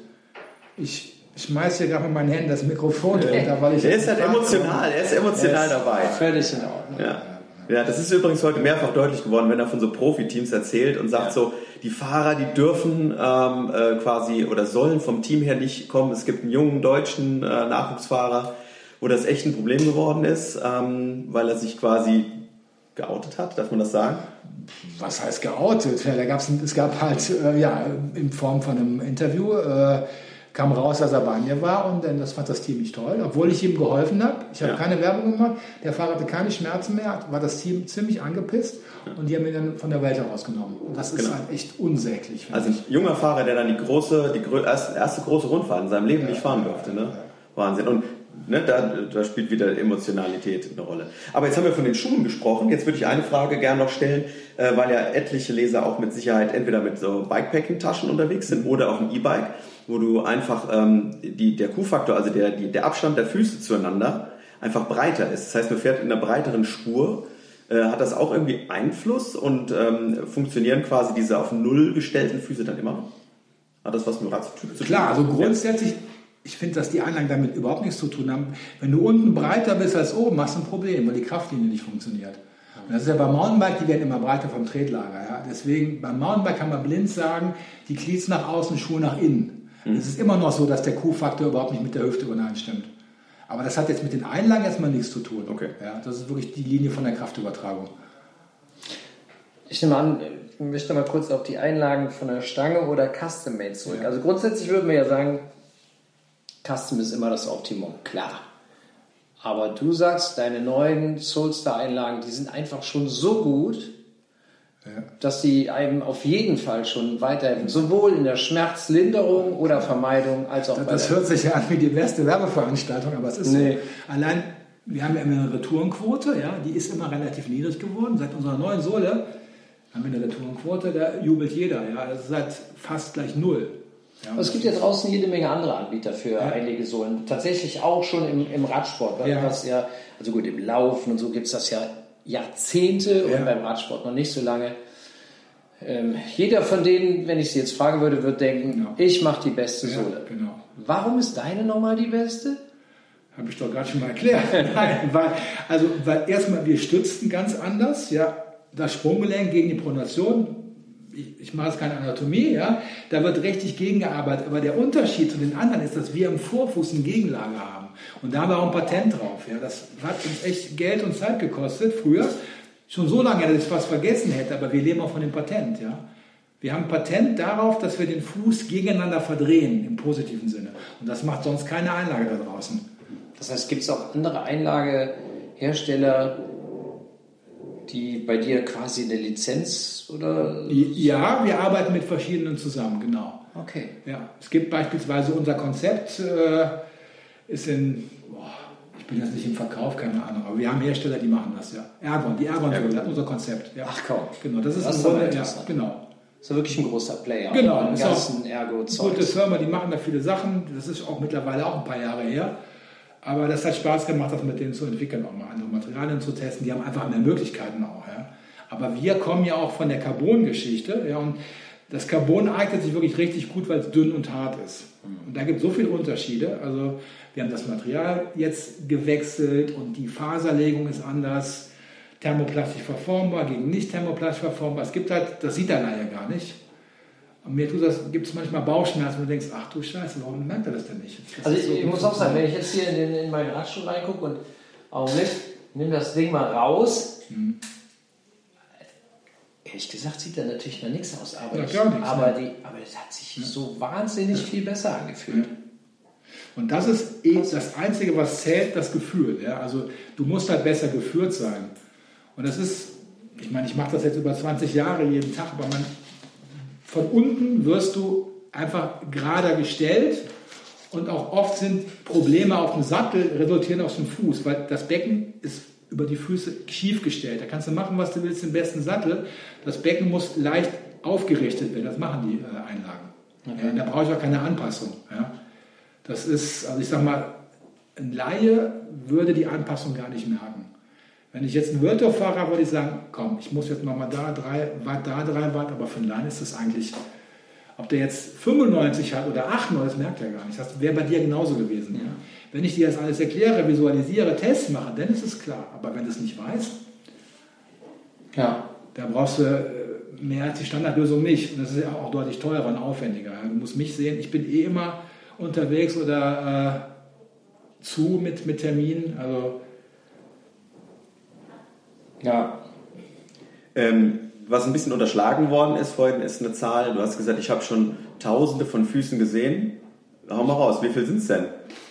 Ich schmeiße hier gerade mit meinen Händen das Mikrofon runter, weil ich... Er ist halt emotional, er ist emotional ist dabei. Völlig in Ordnung. Ja. Ja, das ist übrigens heute mehrfach deutlich geworden, wenn er von so Profiteams erzählt und sagt ja. so, die Fahrer, die dürfen ähm, äh, quasi oder sollen vom Team her nicht kommen. Es gibt einen jungen deutschen äh, Nachwuchsfahrer, wo das echt ein Problem geworden ist, ähm, weil er sich quasi geoutet hat, darf man das sagen? Was heißt geoutet? Ja, da gab's, es gab halt, äh, ja, in Form von einem Interview, äh, kam raus, dass er bei mir war und dann, das fand das Team nicht toll, obwohl ich ihm geholfen habe. Ich habe ja. keine Werbung gemacht, der Fahrer hatte keine Schmerzen mehr, war das Team ziemlich angepisst und die haben ihn dann von der Welt herausgenommen. Und das ist genau. halt echt unsäglich. Also ein junger Fahrer, der dann die große, die erste, erste große Rundfahrt in seinem Leben ja, nicht fahren durfte. Ne? Wahnsinn. Und ne, da, da spielt wieder Emotionalität eine Rolle. Aber jetzt haben wir von den Schuhen gesprochen. Jetzt würde ich eine Frage gerne noch stellen, äh, weil ja etliche Leser auch mit Sicherheit entweder mit so Bikepacking-Taschen unterwegs sind oder auf dem E-Bike, wo du einfach ähm, die, der Q-Faktor, also der, die, der Abstand der Füße zueinander einfach breiter ist. Das heißt, man fährt in einer breiteren Spur. Äh, hat das auch irgendwie Einfluss und ähm, funktionieren quasi diese auf Null gestellten Füße dann immer noch? Hat das was mit Radtyp zu tun? Klar, also grundsätzlich, ich finde, dass die Einlagen damit überhaupt nichts zu tun haben. Wenn du unten breiter bist als oben, hast du ein Problem, weil die Kraftlinie nicht funktioniert. Und das ist ja beim Mountainbike, die werden immer breiter vom Tretlager. Ja? Deswegen, beim Mountainbike kann man blind sagen, die Cleats nach außen, Schuhe nach innen. Mhm. Es ist immer noch so, dass der Q-Faktor überhaupt nicht mit der Hüfte übereinstimmt. Aber das hat jetzt mit den Einlagen erstmal nichts zu tun. Okay. Ja, das ist wirklich die Linie von der Kraftübertragung. Ich nehme an, ich möchte mal kurz auf die Einlagen von der Stange oder Custom-Made zurück. Ja. Also grundsätzlich würden wir ja sagen, Custom ist immer das Optimum, klar. Aber du sagst, deine neuen Soulstar-Einlagen, die sind einfach schon so gut, ja. dass sie einem auf jeden Fall schon weiterhelfen. Sowohl in der Schmerzlinderung oder Vermeidung als auch das, bei Das hört sich ja an wie die beste Werbeveranstaltung, aber es ist nee. so. Allein, wir haben ja immer eine Retourenquote, ja, die ist immer relativ niedrig geworden. Seit unserer neuen Sohle haben wir eine Retourenquote, da jubelt jeder. Ja, das ist halt fast gleich null. Ja, es gibt ja draußen jede Menge andere Anbieter für ja. Einlegesohlen. Tatsächlich auch schon im, im Radsport. Ja. Was ja, also gut, im Laufen und so gibt es das ja Jahrzehnte ja. und beim Radsport noch nicht so lange. Ähm, jeder von denen, wenn ich sie jetzt fragen würde, würde denken, genau. ich mache die beste ja, Sohle. Genau. Warum ist deine nochmal die beste? Habe ich doch gerade schon mal erklärt. Nein, weil, also, weil erstmal wir stützen ganz anders, ja, das Sprunggelenk gegen die Pronation. Ich, ich mache jetzt keine Anatomie, ja, da wird richtig gegengearbeitet. Aber der Unterschied zu den anderen ist, dass wir im Vorfuß eine Gegenlage haben. Und da haben wir auch ein Patent drauf. Ja. Das hat uns echt Geld und Zeit gekostet, früher. Schon so lange, dass ich fast vergessen hätte, aber wir leben auch von dem Patent. Ja. Wir haben ein Patent darauf, dass wir den Fuß gegeneinander verdrehen, im positiven Sinne. Und das macht sonst keine Einlage da draußen. Das heißt, gibt es auch andere Einlagehersteller, die bei dir quasi eine Lizenz oder? Ja, wir arbeiten mit verschiedenen zusammen, genau. Okay. Ja, es gibt beispielsweise unser Konzept, äh, ist in, boah, ich bin jetzt nicht im Verkauf, keine Ahnung, aber wir haben Hersteller, die machen das, ja. Ergon, die Ergon, ja, das ist unser Konzept. Ja. Ach komm. Genau, das ist, das ist aber ja, genau. Das ist wirklich ein großer Player. Genau, das ist auch Ergo-Zeug. Gute Firma, die machen da viele Sachen, das ist auch mittlerweile auch ein paar Jahre her. Aber das hat Spaß gemacht, das mit denen zu entwickeln, auch mal andere Materialien zu testen. Die haben einfach mehr Möglichkeiten auch. Ja. Aber wir kommen ja auch von der Carbon-Geschichte. Ja, und das Carbon eignet sich wirklich richtig gut, weil es dünn und hart ist. Und da gibt es so viele Unterschiede. Also wir haben das Material jetzt gewechselt und die Faserlegung ist anders. Thermoplastisch verformbar gegen nicht thermoplastisch verformbar. Es gibt halt, das sieht der Laie gar nicht. Und mir tut das, gibt es manchmal Bauchschmerzen, wo du denkst, ach du Scheiße, warum merkt er das denn nicht? Das also ich, so ich muss auch sagen, wenn ich jetzt hier in, den, in meinen Radschuh reingucke und Augenblick, nimm das Ding mal raus, hm. ehrlich gesagt sieht da natürlich noch nichts aus, aber, ja, ich, gar nichts, aber, ne? die, aber es hat sich ja. so wahnsinnig ja. viel besser angefühlt. Ja. Und das ist eh das Einzige, was zählt, das Gefühl. Ja? Also du musst halt besser geführt sein. Und das ist, ich meine, ich mache das jetzt über zwanzig Jahre jeden Tag, aber man von unten wirst du einfach gerader gestellt und auch oft sind Probleme auf dem Sattel resultieren aus dem Fuß, weil das Becken ist über die Füße schief gestellt. Da kannst du machen, was du willst, den besten Sattel. Das Becken muss leicht aufgerichtet werden. Das machen die äh, Einlagen. Okay. Ja, da brauche ich auch keine Anpassung. Ja. Das ist, also ich sag mal, ein Laie würde die Anpassung gar nicht merken. Wenn ich jetzt ein World Tour Fahrer würde ich sagen, komm, ich muss jetzt nochmal da drei Watt, da drei Watt, aber für einen Laien ist das eigentlich, ob der jetzt fünfundneunzig hat oder achtundneunzig, das merkt er gar nicht. Das wäre bei dir genauso gewesen. Ja. Wenn ich dir das alles erkläre, visualisiere, Tests mache, dann ist es klar. Aber wenn du es nicht weißt, ja. da brauchst du mehr als die Standardlösung nicht. Und das ist ja auch deutlich teurer und aufwendiger. Du musst mich sehen, ich bin eh immer unterwegs oder äh, zu mit, mit Terminen. Also ja. Ähm, was ein bisschen unterschlagen worden ist vorhin, ist eine Zahl. Du hast gesagt, ich habe schon Tausende von Füßen gesehen. Hau mal raus, wie viel sind es denn?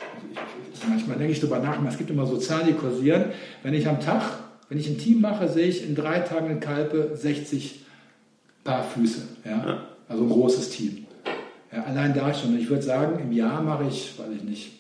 Manchmal denke ich darüber nach, es gibt immer so Zahlen, die kursieren. Wenn ich am Tag, wenn ich ein Team mache, sehe ich in drei Tagen in Kalpe sechzig Paar Füße. Ja? Ja. Also ein großes Team. Ja, allein da schon. Ich würde sagen, im Jahr mache ich, weiß ich nicht,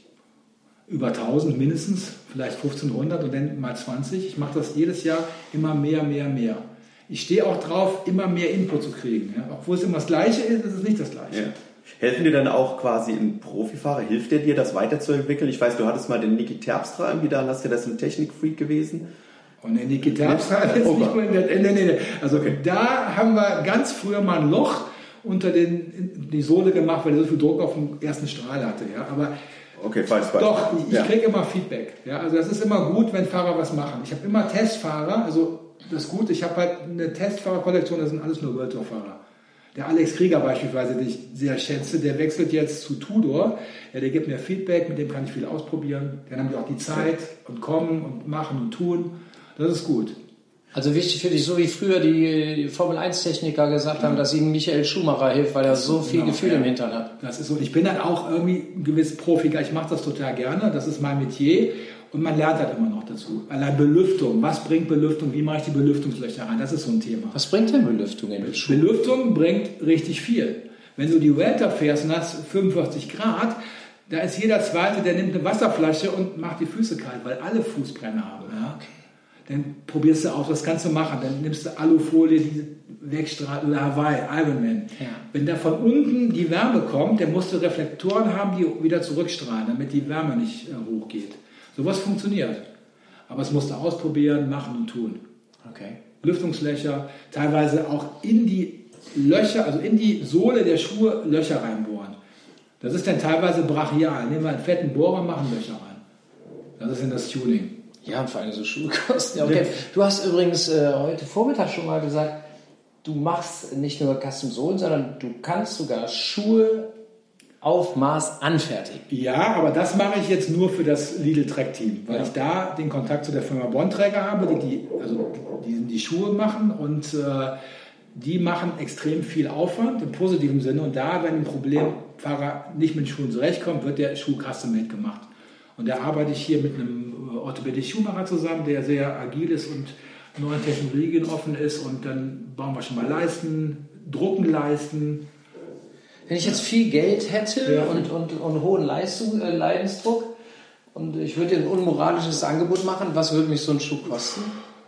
über tausend mindestens, vielleicht fünfzehnhundert und dann mal zwanzig. Ich mache das jedes Jahr immer mehr, mehr, mehr. Ich stehe auch drauf, immer mehr Input zu kriegen. Ja? Obwohl es immer das Gleiche ist, ist es nicht das Gleiche. Ja. Helfen dir dann auch quasi ein Profifahrer? Hilft der dir, das weiterzuentwickeln? Ich weiß, du hattest mal den Niki Terpstra irgendwie da, hast du das ein Technikfreak gewesen? Und der Niki Terpstra ist oh, nicht mehr in der, nee, nee, nee. Also okay. Da haben wir ganz früher mal ein Loch unter den, die Sohle gemacht, weil er so viel Druck auf dem ersten Strahl hatte. Ja? Aber okay, falsch, falsch. Doch, ich ja. kriege immer Feedback. Ja? Also das ist immer gut, wenn Fahrer was machen. Ich habe immer Testfahrer, also das ist gut, ich habe halt eine Testfahrerkollektion, das sind alles nur World Tour Fahrer. Der Alex Krieger beispielsweise, den ich sehr schätze, der wechselt jetzt zu Tudor. Ja, der gibt mir Feedback, mit dem kann ich viel ausprobieren. Dann haben die auch die Zeit und kommen und machen und tun. Das ist gut. Also wichtig für dich, so wie früher die Formel eins Techniker gesagt haben, dass ihnen Michael Schumacher hilft, weil er so viel genau, Gefühl ja. im Hintern hat. Das ist so. Ich bin dann auch irgendwie ein gewiss Profiger. Ich mache das total gerne. Das ist mein Metier. Und man lernt halt immer noch dazu. Allein Belüftung. Was bringt Belüftung? Wie mache ich die Belüftungslöcher rein? Das ist so ein Thema. Was bringt denn Belüftung in den Schuh? Belüftung bringt richtig viel. Wenn du die Vuelta fährst und hast fünfundvierzig Grad, da ist jeder Zweite, der nimmt eine Wasserflasche und macht die Füße kalt, weil alle Fußbrenner haben. Ja? Okay. Dann probierst du auch das Ganze machen. Dann nimmst du Alufolie, die wegstrahlt, oder Hawaii, Ironman. Ja. Wenn da von unten die Wärme kommt, dann musst du Reflektoren haben, die wieder zurückstrahlen, damit die Wärme nicht äh, hochgeht. Sowas funktioniert. Aber es musst du ausprobieren, machen und tun. Okay. Lüftungslöcher, teilweise auch in die Löcher, also in die Sohle der Schuhe Löcher reinbohren. Das ist dann teilweise brachial. Nehmen wir einen fetten Bohrer, machen Löcher rein. Das ist dann das Tuning. Ja, und vor allem so Schuhe kosten. Ja, okay. Du hast übrigens äh, heute Vormittag schon mal gesagt, du machst nicht nur Custom Sohlen, sondern du kannst sogar Schuhe auf Maß anfertigen. Ja, aber das mache ich jetzt nur für das Lidl Trek Team, weil ja. ich da den Kontakt zu der Firma Bontrager habe, die die, also die, die Schuhe machen und äh, die machen extrem viel Aufwand im positiven Sinne und da, wenn ein Problemfahrer nicht mit den Schuhen zurechtkommt, wird der Schuh custom-made gemacht. Und da arbeite ich hier mit einem orthopädischen Schuhmacher zusammen, der sehr agil ist und neuen Technologien offen ist und dann bauen wir schon mal Leisten, drucken Leisten. Wenn ich jetzt viel Geld hätte ja. und, und, und hohen Leistung, äh, Leidensdruck und ich würde dir ein unmoralisches Angebot machen, was würde mich so ein Schuh kosten?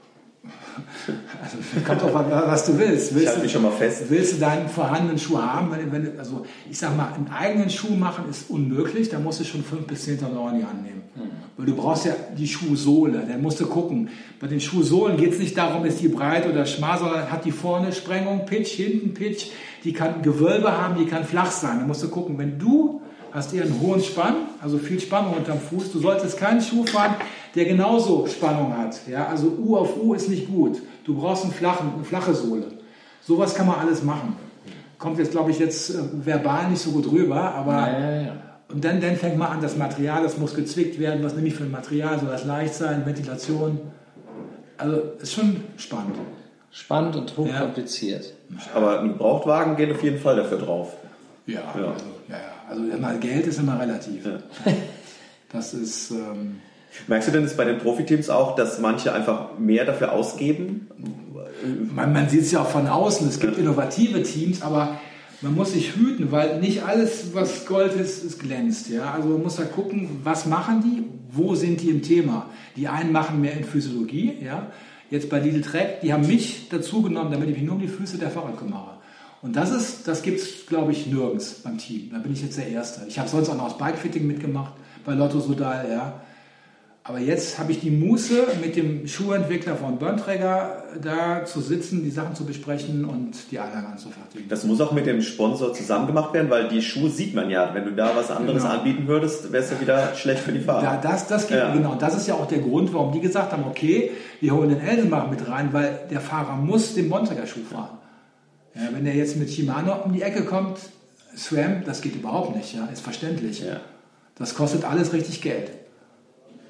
Also, kommt doch mal, was du willst. Willst ich halte mich schon mal fest. Willst du deinen vorhandenen Schuh haben? Wenn, wenn, also ich sag mal, einen eigenen Schuh machen ist unmöglich, da musst du schon fünftausend bis zehntausend Euro in die Hand nehmen. Mhm. Weil du brauchst ja die Schuhsohle, dann musst du gucken. Bei den Schuhsohlen geht es nicht darum, ist die breit oder schmal, sondern hat die vorne Sprengung, Pitch, hinten Pitch, die kann Gewölbe haben, die kann flach sein. Dann musst du gucken, wenn du hast eher einen hohen Spann, also viel Spannung unterm Fuß, du solltest keinen Schuh fahren, der genauso Spannung hat. Ja? Also U auf U ist nicht gut. Du brauchst einen flachen, eine flache Sohle. Sowas kann man alles machen. Kommt jetzt, glaube ich, jetzt äh, verbal nicht so gut rüber, aber ja, ja, ja. Und dann, dann fängt man an, das Material, das muss gezwickt werden. Was nehme ich für ein Material? Soll das leicht sein? Ventilation? Also ist schon spannend. Spannend und hochkompliziert. Ja. Aber ein Gebrauchtwagen geht auf jeden Fall dafür drauf. Ja, ja. Also, ja, ja. also immer, Geld ist immer relativ. Ja. Das ist... Ähm, Merkst du denn das bei den Profiteams auch, dass manche einfach mehr dafür ausgeben? Man, man sieht es ja auch von außen. Es gibt innovative Teams, aber man muss sich hüten, weil nicht alles, was Gold ist, ist glänzt. Ja? Also man muss da gucken, was machen die, wo sind die im Thema. Die einen machen mehr in Physiologie. Ja? Jetzt bei Lidl Trek, die haben mich dazu genommen, damit ich mich nur um die Füße der Fahrer kümmere. Und das ist, das gibt es, glaube ich, nirgends beim Team. Da bin ich jetzt der Erste. Ich habe sonst auch noch das Bikefitting mitgemacht, bei Lotto Sodal, ja. Aber jetzt habe ich die Muße, mit dem Schuhentwickler von Bontrager da zu sitzen, die Sachen zu besprechen und die Anlagen anzufertigen. Das muss auch mit dem Sponsor zusammen gemacht werden, weil die Schuhe sieht man ja. Wenn du da was anderes genau. anbieten würdest, wäre es ja wieder schlecht für die Fahrer. Da, das, das geht, ja. Genau, das ist ja auch der Grund, warum die gesagt haben, okay, wir holen den Elsenbach mit rein, weil der Fahrer muss den Bontrager Schuh fahren. Ja, wenn der jetzt mit Shimano um die Ecke kommt, SRAM, das geht überhaupt nicht, ja, ist verständlich. Ja. Das kostet alles richtig Geld.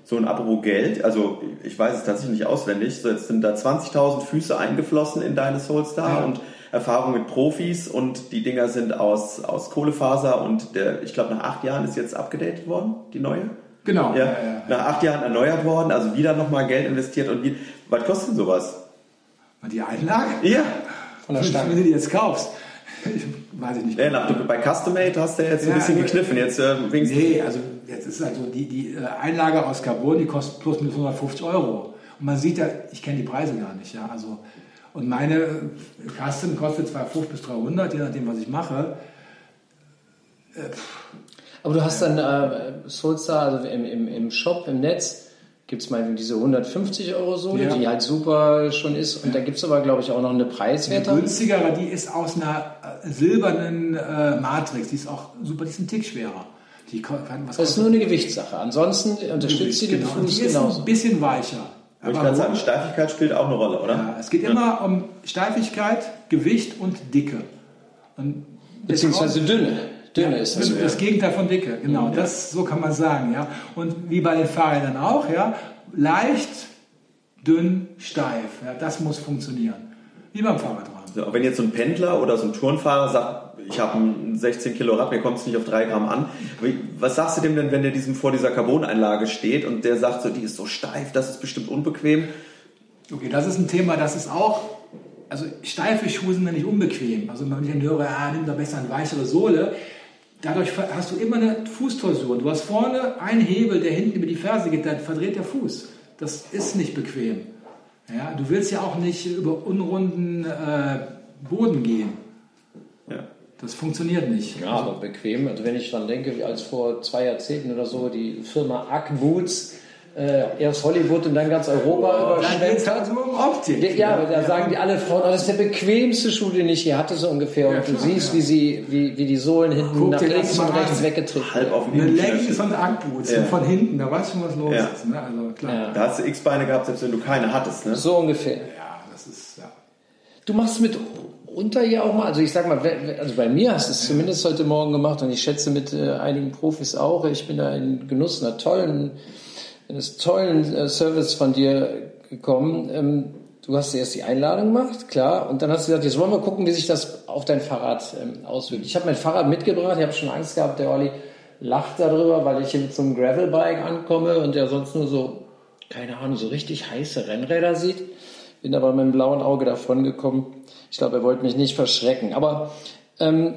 so ein Apropos Geld, also ich weiß es tatsächlich nicht auswendig, so jetzt sind da zwanzigtausend Füße eingeflossen in deine Soulstar ja. und Erfahrung mit Profis und die Dinger sind aus, aus Kohlefaser und der, ich glaube nach acht Jahren ist jetzt abgedatet worden, die neue. Genau. Ja, ja, ja, ja. Nach acht Jahren erneuert worden, also wieder nochmal Geld investiert und wie, was kostet denn sowas? Die Einlage? Ja. Von der Stange. Wenn du die jetzt kaufst. Weiß ich nicht. Ja, nach, bei Custom-Made hast du jetzt ja, ein bisschen gekniffen. Jetzt, äh, nee, also jetzt ist also die, die Einlage aus Carbon, die kostet plus minus hundertfünfzig Euro. Und man sieht ja, ich kenne die Preise gar nicht. Ja, also, und meine Custom kostet zweihundertfünfzig bis dreihundert, je nachdem, was ich mache. Äh, Aber du hast dann äh, Soulstar, also im, im, im Shop, im Netz, gibt es mal diese hundertfünfzig Euro Sohle, ja. die halt super schon ist. Und ja. da gibt es aber, glaube ich, auch noch eine preiswertere. Die günstigere, die ist aus einer silbernen äh, Matrix. Die ist auch super, die ist ein Tick schwerer. Die kann, was das ist nur eine Gewichtssache. Ansonsten unterstützt sie den genau. Fuß die ist genauso. Ein bisschen weicher. Aber ich kann sagen, Steifigkeit spielt auch eine Rolle, oder? Ja, es geht ja. immer um Steifigkeit, Gewicht und Dicke. Und beziehungsweise Dünne. Dünne ja, ist das. Das, das Gegenteil von Dicke, genau. Ja. Das, so kann man sagen. Ja. Und wie bei den Fahrrädern auch, ja, leicht, dünn, steif. Ja, das muss funktionieren. Wie beim Fahrradrahmen. So, wenn jetzt so ein Pendler oder so ein Tourenfahrer sagt, ich habe ein sechzehn Kilo Rad, mir kommt es nicht auf drei Gramm an. Was sagst du dem denn, wenn der diesem vor dieser Carboneinlage steht und der sagt so, die ist so steif, das ist bestimmt unbequem? Okay, das ist ein Thema, das ist auch, also steife Schuhe sind ja nicht unbequem. Also wenn ich dann höre, ah, nimm da besser eine weichere Sohle, dadurch hast du immer eine Fußtorsion. Du hast vorne einen Hebel, der hinten über die Ferse geht, dann verdreht der Fuß. Das ist nicht bequem. Ja, du willst ja auch nicht über unrunden äh, Boden gehen. Ja. Das funktioniert nicht. Ja, aber bequem. Also wenn ich dran denke, wie als vor zwei Jahrzehnten oder so die Firma Ugg Boots äh, erst Hollywood und dann ganz Europa oh, überschwemmt hat. Also um Optik. Ja, ja, da ja. sagen die alle Frauen, oh, das ist der bequemste Schuh, den ich hier hatte, so ungefähr. Und ja, du klar, siehst, ja. wie, sie, wie, wie die Sohlen hinten Guck nach links und rechts an. weggetreten Halb auf Eine Leggings von Ugg Boots ja. von hinten, da weißt du schon, was los ja. ist. Ne? Also, klar. Ja. Da hast du X-Beine gehabt, selbst wenn du keine hattest. Ne? So ungefähr. Ja, das ist, ja. Du machst mit unter ja auch mal, also ich sag mal, also bei mir hast du es zumindest heute Morgen gemacht und ich schätze mit äh, einigen Profis auch. Ich bin da in Genuss einer tollen, eines tollen äh, Service von dir gekommen. Ähm, du hast erst die Einladung gemacht, klar, und dann hast du gesagt, jetzt wollen wir gucken, wie sich das auf dein Fahrrad ähm, auswirkt. Ich habe mein Fahrrad mitgebracht, ich habe schon Angst gehabt, der Olli lacht darüber, weil ich hier mit so einem Gravelbike ankomme und der sonst nur so, keine Ahnung, so richtig heiße Rennräder sieht. Bin aber mit dem blauen Auge davon gekommen. Ich glaube, er wollte mich nicht verschrecken. Aber ähm,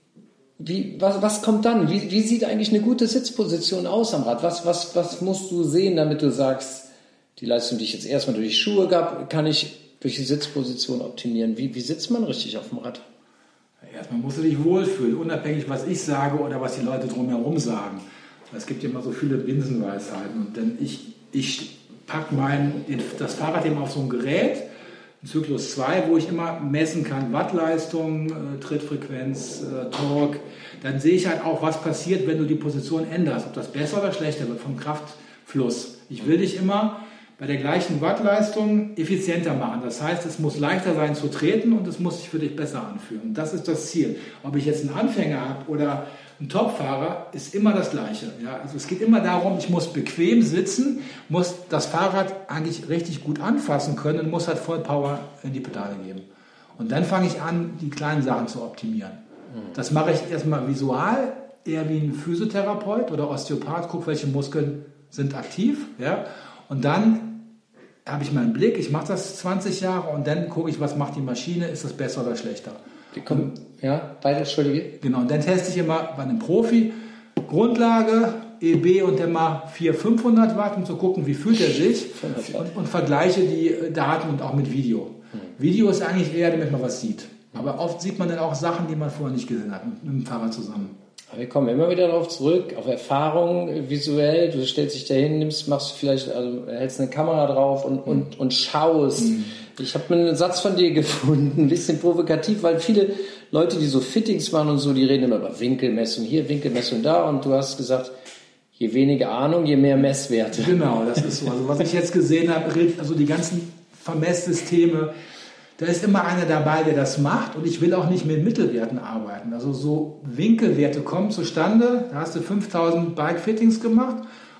wie, was, was kommt dann? Wie, wie sieht eigentlich eine gute Sitzposition aus am Rad? Was, was, was musst du sehen, damit du sagst, die Leistung, die ich jetzt erstmal durch die Schuhe gab, kann ich durch die Sitzposition optimieren? Wie, wie sitzt man richtig auf dem Rad? Erstmal musst du dich wohlfühlen, unabhängig, was ich sage oder was die Leute drumherum sagen. Es gibt ja immer so viele Binsenweisheiten. Und dann ich, ich packe mein, das Fahrrad eben auf so ein Gerät, ein Zyklus zwei, wo ich immer messen kann, Wattleistung, äh, Trittfrequenz, äh, Torque. Dann sehe ich halt auch, was passiert, wenn du die Position änderst, ob das besser oder schlechter wird vom Kraftfluss. Ich will dich immer bei der gleichen Wattleistung effizienter machen. Das heißt, es muss leichter sein zu treten und es muss sich für dich besser anfühlen. Und das ist das Ziel. Ob ich jetzt einen Anfänger habe oder einen Topfahrer, ist immer das Gleiche. Ja, also es geht immer darum, ich muss bequem sitzen, muss das Fahrrad eigentlich richtig gut anfassen können und muss halt voll Power in die Pedale geben. Und dann fange ich an, die kleinen Sachen zu optimieren. Das mache ich erstmal visual, eher wie ein Physiotherapeut oder Osteopath, gucke, welche Muskeln sind aktiv. Ja, und dann habe ich meinen Blick, ich mache das zwanzig Jahre und dann gucke ich, was macht die Maschine, ist das besser oder schlechter. Die kommen, ja, beide, Entschuldige. Genau, und dann teste ich immer bei einem Profi Grundlage, E B und dann mal vierhundert, fünfhundert Watt, um zu gucken, wie fühlt er sich und, und vergleiche die Daten und auch mit Video. Hm. Video ist eigentlich eher, damit man was sieht. Aber oft sieht man dann auch Sachen, die man vorher nicht gesehen hat, mit, mit dem Fahrrad zusammen. Wir kommen immer wieder darauf zurück, auf Erfahrung visuell. Du stellst dich dahin, nimmst, machst vielleicht, also hältst eine Kamera drauf und, und, und schaust. Mhm. Ich habe einen Satz von dir gefunden, ein bisschen provokativ, weil viele Leute, die so Fittings machen und so, die reden immer über Winkelmessung hier, Winkelmessung da und du hast gesagt, je weniger Ahnung, je mehr Messwerte. Genau, das ist so. Also was ich jetzt gesehen habe, also die ganzen Vermesssysteme, da ist immer einer dabei, der das macht und ich will auch nicht mit Mittelwerten arbeiten. Also so Winkelwerte kommen zustande, da hast du fünftausend Bike-Fittings gemacht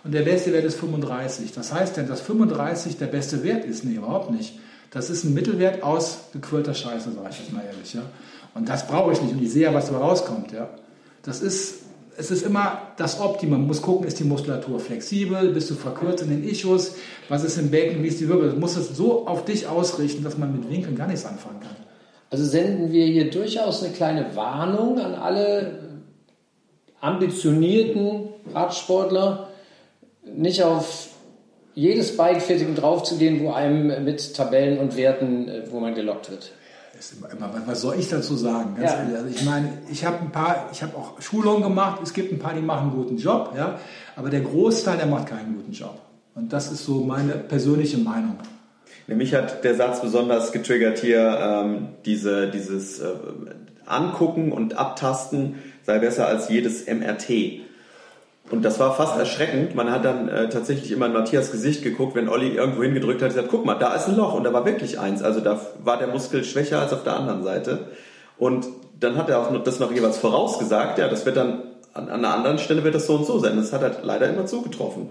und der beste Wert ist fünfunddreißig. Das heißt denn, dass fünfunddreißig der beste Wert ist? Nee, überhaupt nicht. Das ist ein Mittelwert aus gequirlter Scheiße, sage ich jetzt mal ehrlich. Ja? Und das brauche ich nicht. Und ich sehe ja, was dabei rauskommt. Ja? Das ist, es ist immer das Optimum. Man muss gucken, ist die Muskulatur flexibel, bist du verkürzt in den Ischios, was ist im Becken, wie ist die Wirbel. Du musst es so auf dich ausrichten, dass man mit Winkeln gar nichts anfangen kann. Also senden wir hier durchaus eine kleine Warnung an alle ambitionierten Radsportler, nicht auf jedes Bike-Fitting draufzugehen, wo einem mit Tabellen und Werten, wo man gelockt wird. Ist immer, immer, was soll ich dazu sagen? Ganz ja. ehrlich. Also ich meine, ich habe ein paar, ich habe auch Schulungen gemacht. Es gibt ein paar, die machen einen guten Job, ja, aber der Großteil, der macht keinen guten Job. Und das ist so meine persönliche Meinung. Mich hat der Satz besonders getriggert hier, ähm, diese, dieses äh, Angucken und Abtasten sei besser als jedes M R T. Und das war fast erschreckend. Man hat dann äh, tatsächlich immer in Matthias Gesicht geguckt, wenn Olli irgendwo hingedrückt hat und gesagt, guck mal, da ist ein Loch. Und da war wirklich eins. Also da war der Muskel schwächer als auf der anderen Seite. Und dann hat er auch noch, das noch jeweils vorausgesagt, ja, das wird dann an, an einer anderen Stelle wird das so und so sein. Das hat er leider immer zugetroffen.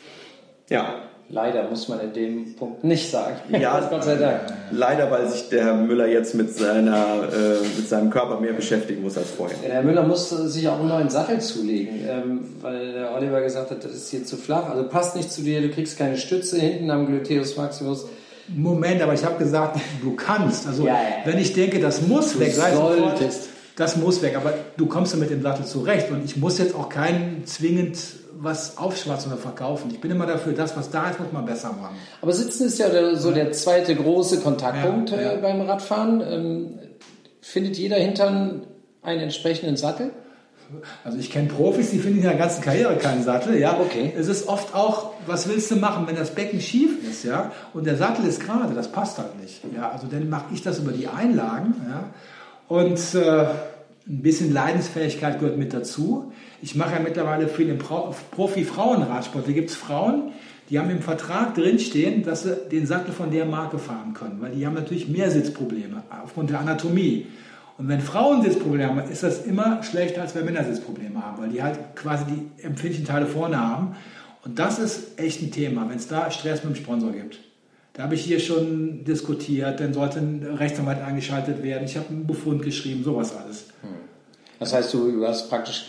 Ja. Leider muss man in dem Punkt nicht sagen. Ja, Gott sei Dank. Leider, weil sich der Herr Müller jetzt mit, seiner, äh, mit seinem Körper mehr beschäftigen muss als vorher. Der Herr Müller musste sich auch einen neuen Sattel zulegen, ähm, weil der Oliver gesagt hat, das ist hier zu flach, also passt nicht zu dir, du kriegst keine Stütze hinten am Gluteus Maximus. Moment, aber ich habe gesagt, du kannst. Also ja, ja. wenn ich denke, das muss du weg, sei sofort, solltest. das muss weg, aber du kommst ja mit dem Sattel zurecht und ich muss jetzt auch keinen zwingend was aufschwatzen oder verkaufen. Ich bin immer dafür, das, was da ist, muss man besser machen. Aber Sitzen ist ja der, so der zweite große Kontaktpunkt ja, ja. beim Radfahren. Ähm, findet jeder Hintern einen entsprechenden Sattel? Also ich kenne Profis, die finden in der ganzen Karriere keinen Sattel. Ja. Okay. Es ist oft auch, was willst du machen, wenn das Becken schief ist, ja, und der Sattel ist gerade, das passt halt nicht. Ja. Also dann mache ich das über die Einlagen, ja, und äh, ein bisschen Leidensfähigkeit gehört mit dazu. Ich mache ja mittlerweile viel im Profi-Frauen-Radsport. Da gibt es Frauen, die haben im Vertrag drinstehen, dass sie den Sattel von der Marke fahren können, weil die haben natürlich mehr Sitzprobleme aufgrund der Anatomie. Und wenn Frauen Sitzprobleme haben, ist das immer schlechter, als wenn Männer Sitzprobleme haben, weil die halt quasi die empfindlichen Teile vorne haben. Und das ist echt ein Thema, wenn es da Stress mit dem Sponsor gibt. Da habe ich hier schon diskutiert, dann sollte ein Rechtsanwalt eingeschaltet werden. Ich habe einen Befund geschrieben, sowas alles. Das heißt, du hast praktisch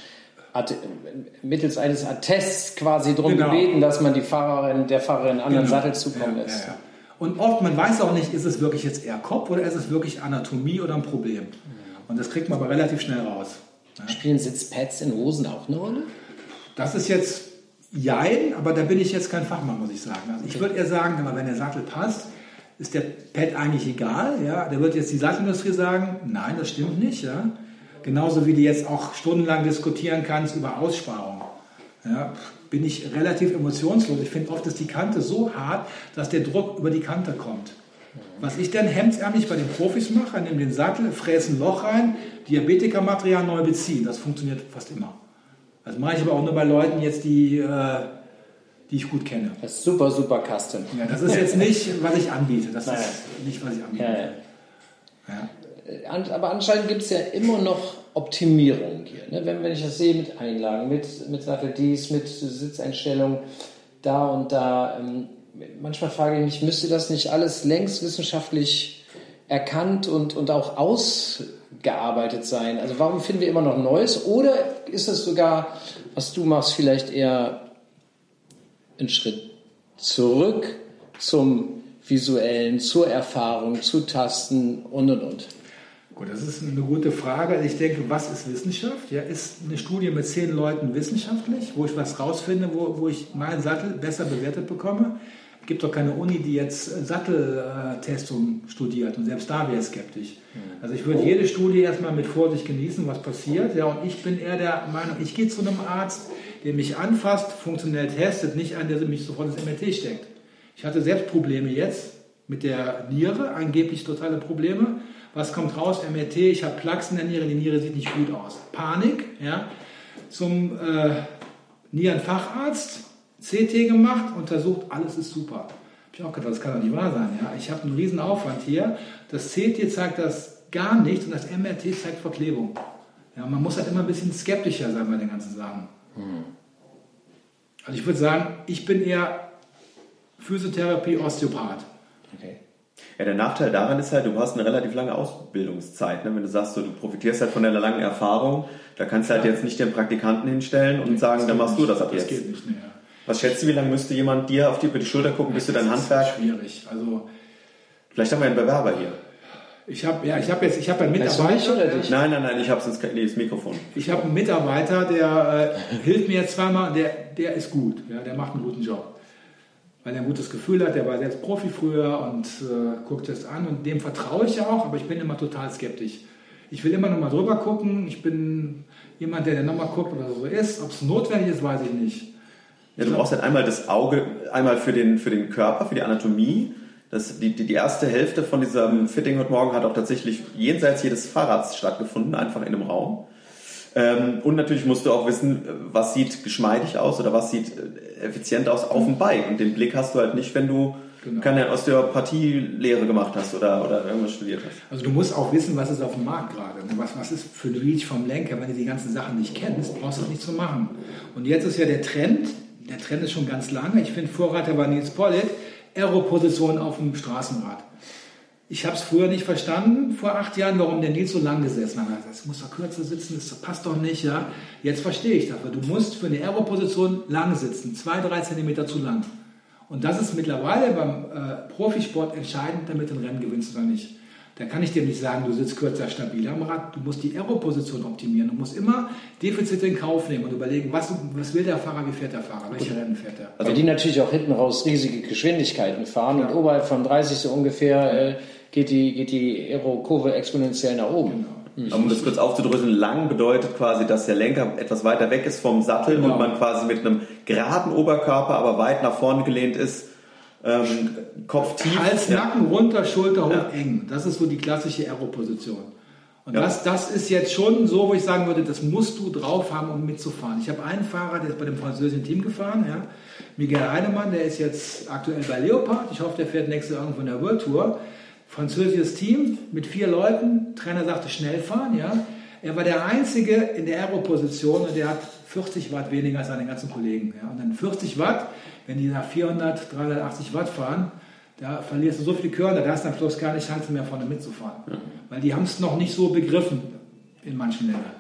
mittels eines Attests quasi darum genau. gebeten, dass man die Fahrerin, der Fahrerin einen anderen genau. Sattel zukommen ja, lässt. Ja, ja. Und oft, man weiß auch nicht, ist es wirklich jetzt eher Kopf oder ist es wirklich Anatomie oder ein Problem. Und das kriegt man aber relativ schnell raus. Ja. Spielen Sitzpads in Hosen auch eine Rolle? Das ist jetzt jein, aber da bin ich jetzt kein Fachmann, muss ich sagen. Also ich würde eher sagen, wenn der Sattel passt, ist der Pad eigentlich egal. Ja? Da wird jetzt die Sattelindustrie sagen, nein, das stimmt nicht. Ja? Genauso wie du jetzt auch stundenlang diskutieren kannst über Aussparung. Ja, bin ich relativ emotionslos. Ich finde oft ist die Kante so hart, dass der Druck über die Kante kommt. Was ich dann hemdsärmlich bei den Profis mache, nehme den Sattel, fräse ein Loch rein, Diabetikermaterial neu beziehen. Das funktioniert fast immer. Das mache ich aber auch nur bei Leuten jetzt, die, äh, die ich gut kenne. Das ist super, super Custom. Ja, das ist jetzt nicht, was ich anbiete. Das Nein. ist nicht, was ich anbiete. Ja, ja. Ja. Aber anscheinend gibt es ja immer noch Optimierung hier. Ne? Wenn, wenn ich das sehe mit Einlagen, mit, mit Sattel dies, mit Sitzeinstellungen, da und da. Ähm, manchmal frage ich mich, müsste das nicht alles längst wissenschaftlich erkannt und, und auch ausgearbeitet sein? Also warum finden wir immer noch Neues? Oder ist es sogar, was du machst, vielleicht eher ein Schritt zurück zum Visuellen, zur Erfahrung, zu Tasten und und und? Gut, das ist eine gute Frage. Also ich denke, was ist Wissenschaft? Ja, ist eine Studie mit zehn Leuten wissenschaftlich, wo ich was rausfinde, wo, wo ich meinen Sattel besser bewertet bekomme? Es gibt doch keine Uni, die jetzt Satteltestung studiert und selbst da wäre ich skeptisch. Also ich würde jede Studie erstmal mit Vorsicht genießen, was passiert. Ja, und ich bin eher der Meinung, ich gehe zu einem Arzt, der mich anfasst, funktionell testet, nicht einen, der mich sofort ins M R T steckt. Ich hatte selbst Probleme jetzt mit der Niere, angeblich totale Probleme. Was kommt raus? M R T, ich habe Plaques in der Niere, die Niere sieht nicht gut aus. Panik, ja. Zum äh, Nierenfacharzt, C T gemacht, untersucht, alles ist super. Habe ich auch gedacht, das kann doch nicht wahr sein. Ja? Ich habe einen riesen Aufwand hier. Das C T zeigt das gar nichts und das M R T zeigt Verklebung. Ja, man muss halt immer ein bisschen skeptischer sein bei den ganzen Sachen. Hm. Also ich würde sagen, ich bin eher Physiotherapie, Osteopath. Okay. Ja, der Nachteil daran ist halt, du hast eine relativ lange Ausbildungszeit. Ne? Wenn du sagst, so, du profitierst halt von deiner langen Erfahrung, da kannst du halt jetzt nicht den Praktikanten hinstellen und sagen, dann machst du das ab jetzt. Das geht nicht, ne, ja. Was schätzt du, wie lange müsste jemand dir auf die, über die Schulter gucken, bis du dein Handwerk... Das ist schwierig. Also, vielleicht haben wir einen Bewerber hier. Ich habe ja, ich habe jetzt, ich habe einen Weißt du mich Mitarbeiter. oder dich? Nein, nein, nein, ich habe sonst das Mikrofon. Ich habe einen Mitarbeiter, der äh, hilft mir jetzt zweimal, der, der ist gut, ja, der macht einen guten Job. Weil er ein gutes Gefühl hat, der war selbst Profi früher und äh, guckt es an und dem vertraue ich auch, aber ich bin immer total skeptisch. Ich will immer noch mal drüber gucken, ich bin jemand, der dann noch mal guckt, was so ist. Ob es notwendig ist, weiß ich nicht. Ja, du brauchst halt einmal das Auge, einmal für den, für den Körper, für die Anatomie. Das, die, die erste Hälfte von diesem Fitting heute Morgen hat auch tatsächlich jenseits jedes Fahrrads stattgefunden, einfach in einem Raum. Ähm, und natürlich musst du auch wissen, was sieht geschmeidig aus oder was sieht effizient aus auf dem Bike. Und den Blick hast du halt nicht, wenn du genau. keine Osteopathie-Lehre gemacht hast oder, oder irgendwas studiert hast. Also du musst auch wissen, was ist auf dem Markt gerade. Was, was ist für ein Reach vom Lenker. Wenn du die ganzen Sachen nicht kennst, brauchst du das nicht zu machen. Und jetzt ist ja der Trend, der Trend ist schon ganz lange. Ich finde, Vorreiter war Nils Pollitt, Aero-Position auf dem Straßenrad. Ich habe es früher nicht verstanden, vor acht Jahren, warum der Nils so lang gesessen hat. Das muss doch kürzer sitzen, das passt doch nicht. Ja? Jetzt verstehe ich das, weil du musst für eine Aero-Position lang sitzen, zwei, drei Zentimeter zu lang. Und das ist mittlerweile beim äh, Profisport entscheidend, damit du ein Rennen gewinnst oder nicht. Da kann ich dir nicht sagen, du sitzt kürzer, stabiler am Rad. Du musst die Aero-Position optimieren. Du musst immer Defizite in Kauf nehmen und überlegen, was, was will der Fahrer, wie fährt der Fahrer, welche Rennen fährt er. Also die natürlich auch hinten raus riesige Geschwindigkeiten fahren ja. Und oberhalb von dreißig so ungefähr äh, geht die, geht die Aero-Kurve exponentiell nach oben. Genau. Um das kurz aufzudröseln, lang bedeutet quasi, dass der Lenker etwas weiter weg ist vom Sattel genau. Und man quasi mit einem geraden Oberkörper, aber weit nach vorne gelehnt ist. Ähm, Kopf tief. Hals, ja. Nacken runter, Schulter hoch, ja. Eng. Das ist so die klassische Aero-Position. Und ja. das, das ist jetzt schon so, wo ich sagen würde, das musst du drauf haben, um mitzufahren. Ich habe einen Fahrer, der ist bei dem französischen Team gefahren, ja. Miguel Heinemann, der ist jetzt aktuell bei Leopard. Ich hoffe, der fährt nächstes Jahr irgendwo in der World Tour. Französisches Team mit vier Leuten. Trainer sagte, schnell fahren, ja. Er war der Einzige in der Aero-Position und der hat vierzig Watt weniger als seine ganzen Kollegen. Ja. Und dann vierzig Watt, wenn die nach vierhundert, dreihundertachtzig Watt fahren, da verlierst du so viele Körner, da hast du am Schluss keine Chance mehr, vorne mitzufahren. Ja. Weil die haben es noch nicht so begriffen in manchen Ländern.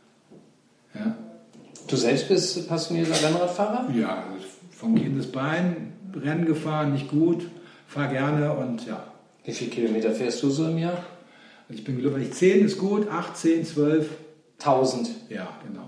Ja. Du selbst bist passionierter Rennradfahrer? Ja, vom Kindesbein, Rennen gefahren, nicht gut, fahr gerne und ja. Wie viele Kilometer fährst du so im Jahr? Ich bin glücklich, zehn ist gut, acht, zehn, zwölf. tausend? Ja, genau.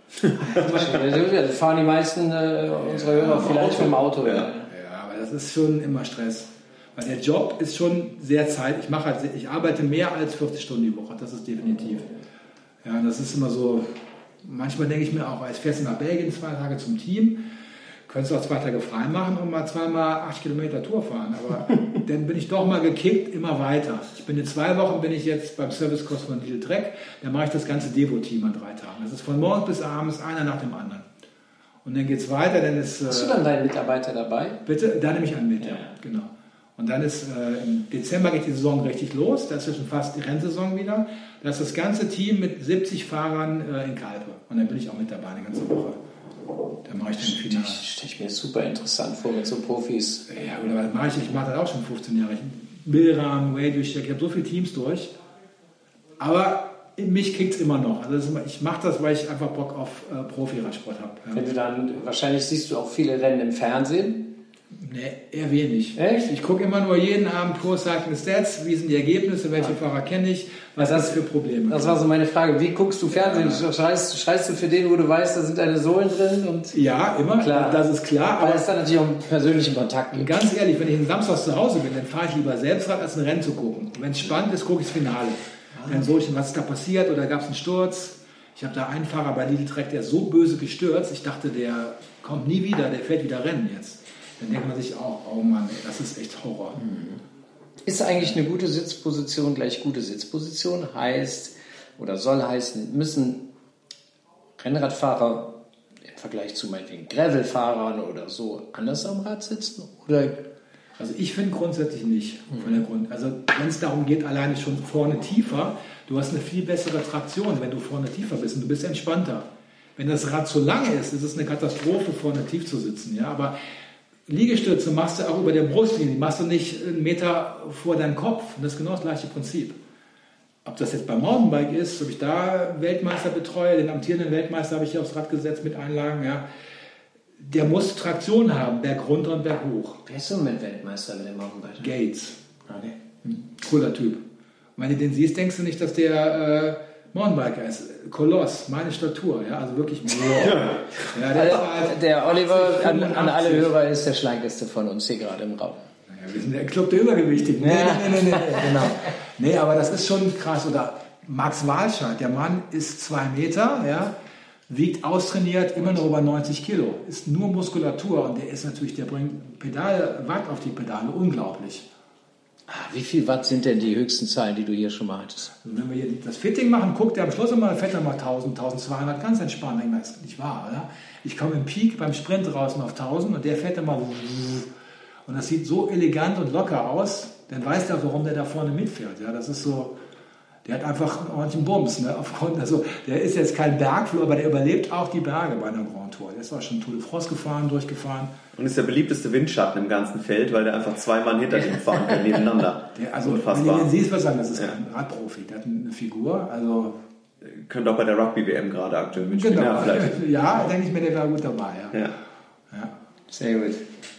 Das fahren die meisten äh, unserer Hörer ja, vielleicht mit dem Auto. Ja. Ja, aber das ist schon immer Stress. Weil der Job ist schon sehr Zeit. Ich mache halt, ich arbeite mehr als vierzig Stunden die Woche, das ist definitiv. Ja, das ist immer so, manchmal denke ich mir auch, als fährst du nach Belgien zwei Tage zum Team, könntest du auch zwei Tage frei machen und mal zweimal acht Kilometer Tour fahren. Aber dann bin ich doch mal gekickt, immer weiter. Ich bin in zwei Wochen bin ich jetzt beim Servicekurs von Lidl Trek. Da mache ich das ganze Devo-Team an drei Tagen. Das ist von morgens bis abends einer nach dem anderen. Und dann geht es weiter. Dann ist, Hast äh, du dann deinen Mitarbeiter dabei? Bitte, da nehme ich einen mit, ja. ja. Genau. Und dann ist äh, im Dezember geht die Saison richtig los. Das ist schon fast die Rennsaison wieder. Da ist das ganze Team mit siebzig Fahrern äh, in Kalpe. Und dann bin ich auch mit dabei eine ganze Woche. Da mache ich den Finale. Das stelle ich mir super interessant vor mit so Profis. Ja, aber mache ich, ich mache das auch schon fünfzehn Jahre. Bilderrahmen, Radio-Check, ich habe so viele Teams durch. Aber in mich kriegt es immer noch. Also immer, ich mache das, weil ich einfach Bock auf äh, Profi-Radsport habe. Ja. Wenn du dann, wahrscheinlich siehst du auch viele Rennen im Fernsehen. Nee, eher wenig. Echt? Ich gucke immer nur jeden Abend Pro Cycling Stats, wie sind die Ergebnisse, welche ja. Fahrer kenne ich, was das für Probleme. Das war so meine Frage. Wie guckst du Fernsehen? Ja. Schreist, schreist du für den, wo du weißt, da sind deine Sohlen drin? Und ja, immer. Klar. Das ist klar. Aber es ist dann natürlich auch einen persönlichen Kontakt gibt. Ganz ehrlich, wenn ich einen Samstag zu Hause bin, dann fahre ich lieber Selbstrad, als ein Rennen zu gucken. Wenn es spannend ist, gucke ich das Finale. Ah. Dann so ich, was ist da passiert oder gab es einen Sturz? Ich habe da einen Fahrer bei Lidl Trek, der ist so böse gestürzt. Ich dachte, der kommt nie wieder, der fährt wieder Rennen jetzt. Dann denkt man sich auch, oh Mann, ey, das ist echt Horror. Ist eigentlich eine gute Sitzposition gleich gute Sitzposition? Heißt oder soll heißen, müssen Rennradfahrer im Vergleich zu meinetwegen Gravelfahrern oder so anders am Rad sitzen? Oder? Also ich finde grundsätzlich nicht. Von der Grund. Also wenn es darum geht, alleine schon vorne tiefer, du hast eine viel bessere Traktion, wenn du vorne tiefer bist und du bist entspannter. Wenn das Rad zu lang ist, ist es eine Katastrophe, vorne tief zu sitzen. Ja? Aber Liegestütze machst du auch über der Brustlinie, die machst du nicht einen Meter vor deinem Kopf. Und das ist genau das gleiche Prinzip. Ob das jetzt beim Mountainbike ist, ob ich da Weltmeister betreue, den amtierenden Weltmeister habe ich hier aufs Rad gesetzt mit Einlagen, ja. Der muss Traktion haben, Berg runter und Berg hoch. Wer ist so mit Weltmeister mit dem Mountainbike? Gates. Okay. Cooler Typ. Und wenn du den siehst, denkst du nicht, dass der äh, Mountainbiker ist. Koloss, meine Statur, ja, also wirklich. Ja. Ja, der, halt der Oliver an, an alle Hörer ist der schlankeste von uns hier gerade im Raum. Naja, wir sind der Club der Übergewichtigen. Nee, ja. nee, nee, nee, nee, genau. Nee, aber das ist schon krass. Oder Max Walscheid, der Mann ist zwei Meter, ja, wiegt austrainiert immer noch über neunzig Kilo, ist nur Muskulatur und der ist natürlich, der bringt Pedal, Watt auf die Pedale, unglaublich. Wie viel Watt sind denn die höchsten Zahlen, die du hier schon mal hattest? Also wenn wir hier das Fitting machen, guckt er am Schluss immer, fährt er mal tausend, tausendzweihundert, ganz entspannt. Ich meine, das ist nicht wahr, oder? Ich komme im Peak beim Sprint draußen auf tausend und der fährt immer und das sieht so elegant und locker aus, dann weiß der, warum der da vorne mitfährt. Ja, das ist so, der hat einfach einen ordentlichen Bums. Ne? Aufgrund, also, der ist jetzt kein Bergflug, aber der überlebt auch die Berge bei einer Grand Tour. Der ist auch schon Tour de France gefahren, durchgefahren. Und ist der beliebteste Windschatten im ganzen Feld, weil der einfach zwei Mann hinter ihm fahren kann, nebeneinander. Der, also, Unfassbar. Wenn du den siehst, was sagen, das ist ja. kein Radprofi. Der hat eine Figur, also... Könnte auch bei der Rugby-W M gerade aktuell mitspielen. Genau. Ja, vielleicht. Ja, denke ich mir, der wäre gut dabei. Ja. Ja. Ja. Sehr gut.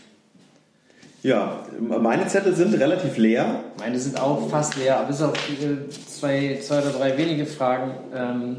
Ja, meine Zettel sind relativ leer. Meine sind auch fast leer, bis auf zwei, zwei oder drei wenige Fragen. Ähm,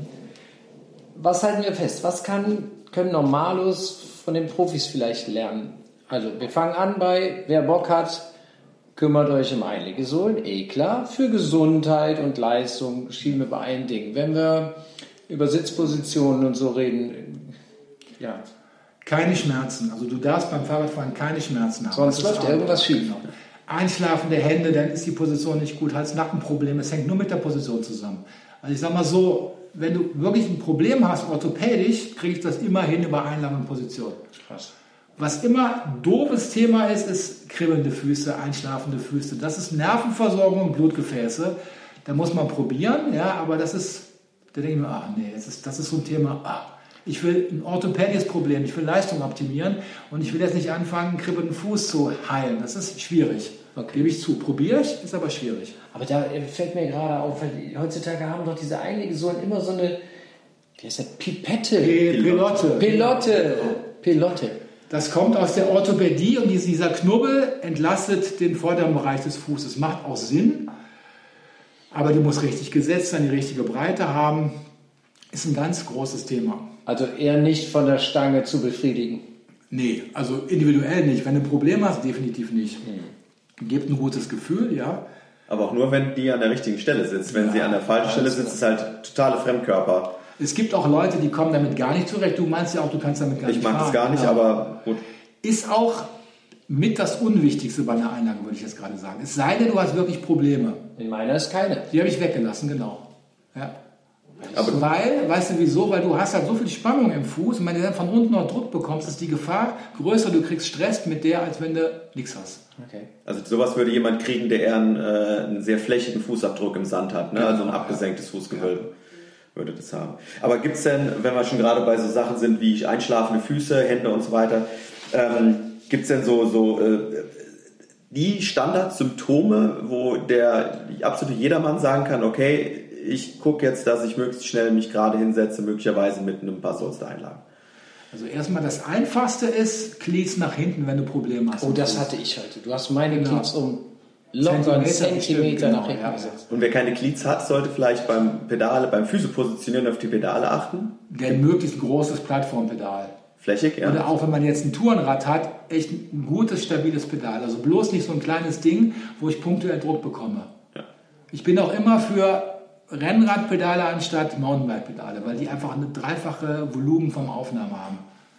was halten wir fest? Was kann, können Normalos von den Profis vielleicht lernen? Also wir fangen an bei, wer Bock hat, kümmert euch um Einlegesohlen, eh klar. Für Gesundheit und Leistung schieben wir bei ein Ding. Wenn wir über Sitzpositionen und so reden, ja... Keine Schmerzen. Also du darfst beim Fahrradfahren keine Schmerzen haben. Sonst läuft irgendwas schief. Genau. Einschlafende Hände, dann ist die Position nicht gut. Hals-Nacken-Problem, es hängt nur mit der Position zusammen. Also ich sag mal so, wenn du wirklich ein Problem hast, orthopädisch, kriege ich das immer hin über Einlage und Position. Krass. Was immer ein doofes Thema ist, ist kribbelnde Füße, einschlafende Füße. Das ist Nervenversorgung und Blutgefäße. Da muss man probieren, ja, aber das ist, da denke ich mir, ach nee, das ist, das ist so ein Thema, ach. Ich will ein orthopädisches Problem, ich will Leistung optimieren und ich will jetzt nicht anfangen, einen kribbelnden Fuß zu heilen. Das ist schwierig. Okay. Gebe ich zu. Probiere ich, ist aber schwierig. Aber da fällt mir gerade auf, weil heutzutage haben doch diese Einlegesohlen immer so eine, wie heißt das, Pipette? Pelotte. Pelotte. Pelotte. Das kommt aus der Orthopädie und dieser Knubbel entlastet den vorderen Bereich des Fußes. Macht auch Sinn, aber die muss richtig gesetzt sein, die richtige Breite haben. Ist ein ganz großes Thema. Also eher nicht von der Stange zu befriedigen? Nee, also individuell nicht. Wenn du ein Problem hast, definitiv nicht. Hm. Gebt ein gutes Gefühl, ja. Aber auch nur, wenn die an der richtigen Stelle sitzt. Wenn ja, sie an der falschen Stelle sitzt, ist halt totale Fremdkörper. Es gibt auch Leute, die kommen damit gar nicht zurecht. Du meinst ja auch, du kannst damit gar ich nicht fahren. Ich mag das gar nicht, genau. Aber gut. Ist auch mit das Unwichtigste bei einer Einlage, würde ich jetzt gerade sagen. Es sei denn, du hast wirklich Probleme. In meiner ist keine. Die habe ich weggelassen, genau. Ja. Aber weil, weißt du wieso? Weil du hast halt so viel Spannung im Fuß und wenn du dann von unten noch Druck bekommst, ist die Gefahr größer, du kriegst Stress mit der, als wenn du nichts hast. Okay. Also sowas würde jemand kriegen, der eher einen, äh, einen sehr flächigen Fußabdruck im Sand hat, ne? Genau, also ein abgesenktes ja. Fußgewölbe. Ja. Würde das haben. Aber gibt es denn, wenn wir schon gerade bei so Sachen sind wie einschlafende Füße, Hände und so weiter, ähm, gibt es denn so, so äh, die Standardsymptome, wo der absolute jedermann sagen kann, okay, ich gucke jetzt, dass ich möglichst schnell mich gerade hinsetze, möglicherweise mit einem paar Solster-Einlagen. Also erstmal das Einfachste ist, Glieds nach hinten, wenn du Probleme hast. Oh, das hatte ich heute. Du hast meine genau. Glieds um locker einen Zentimeter, Zentimeter genau, nach hinten ja. gesetzt. Und wer keine Glieds hat, sollte vielleicht beim Pedale, beim Füßepositionieren auf die Pedale achten. Der möglichst großes Plattformpedal. Flächig, ja. Oder auch wenn man jetzt ein Tourenrad hat, echt ein gutes, stabiles Pedal. Also bloß nicht so ein kleines Ding, wo ich punktuell Druck bekomme. Ja. Ich bin auch immer für Rennradpedale anstatt Mountainbike-Pedale, weil die einfach eine dreifache Volumen vom Aufnahme haben.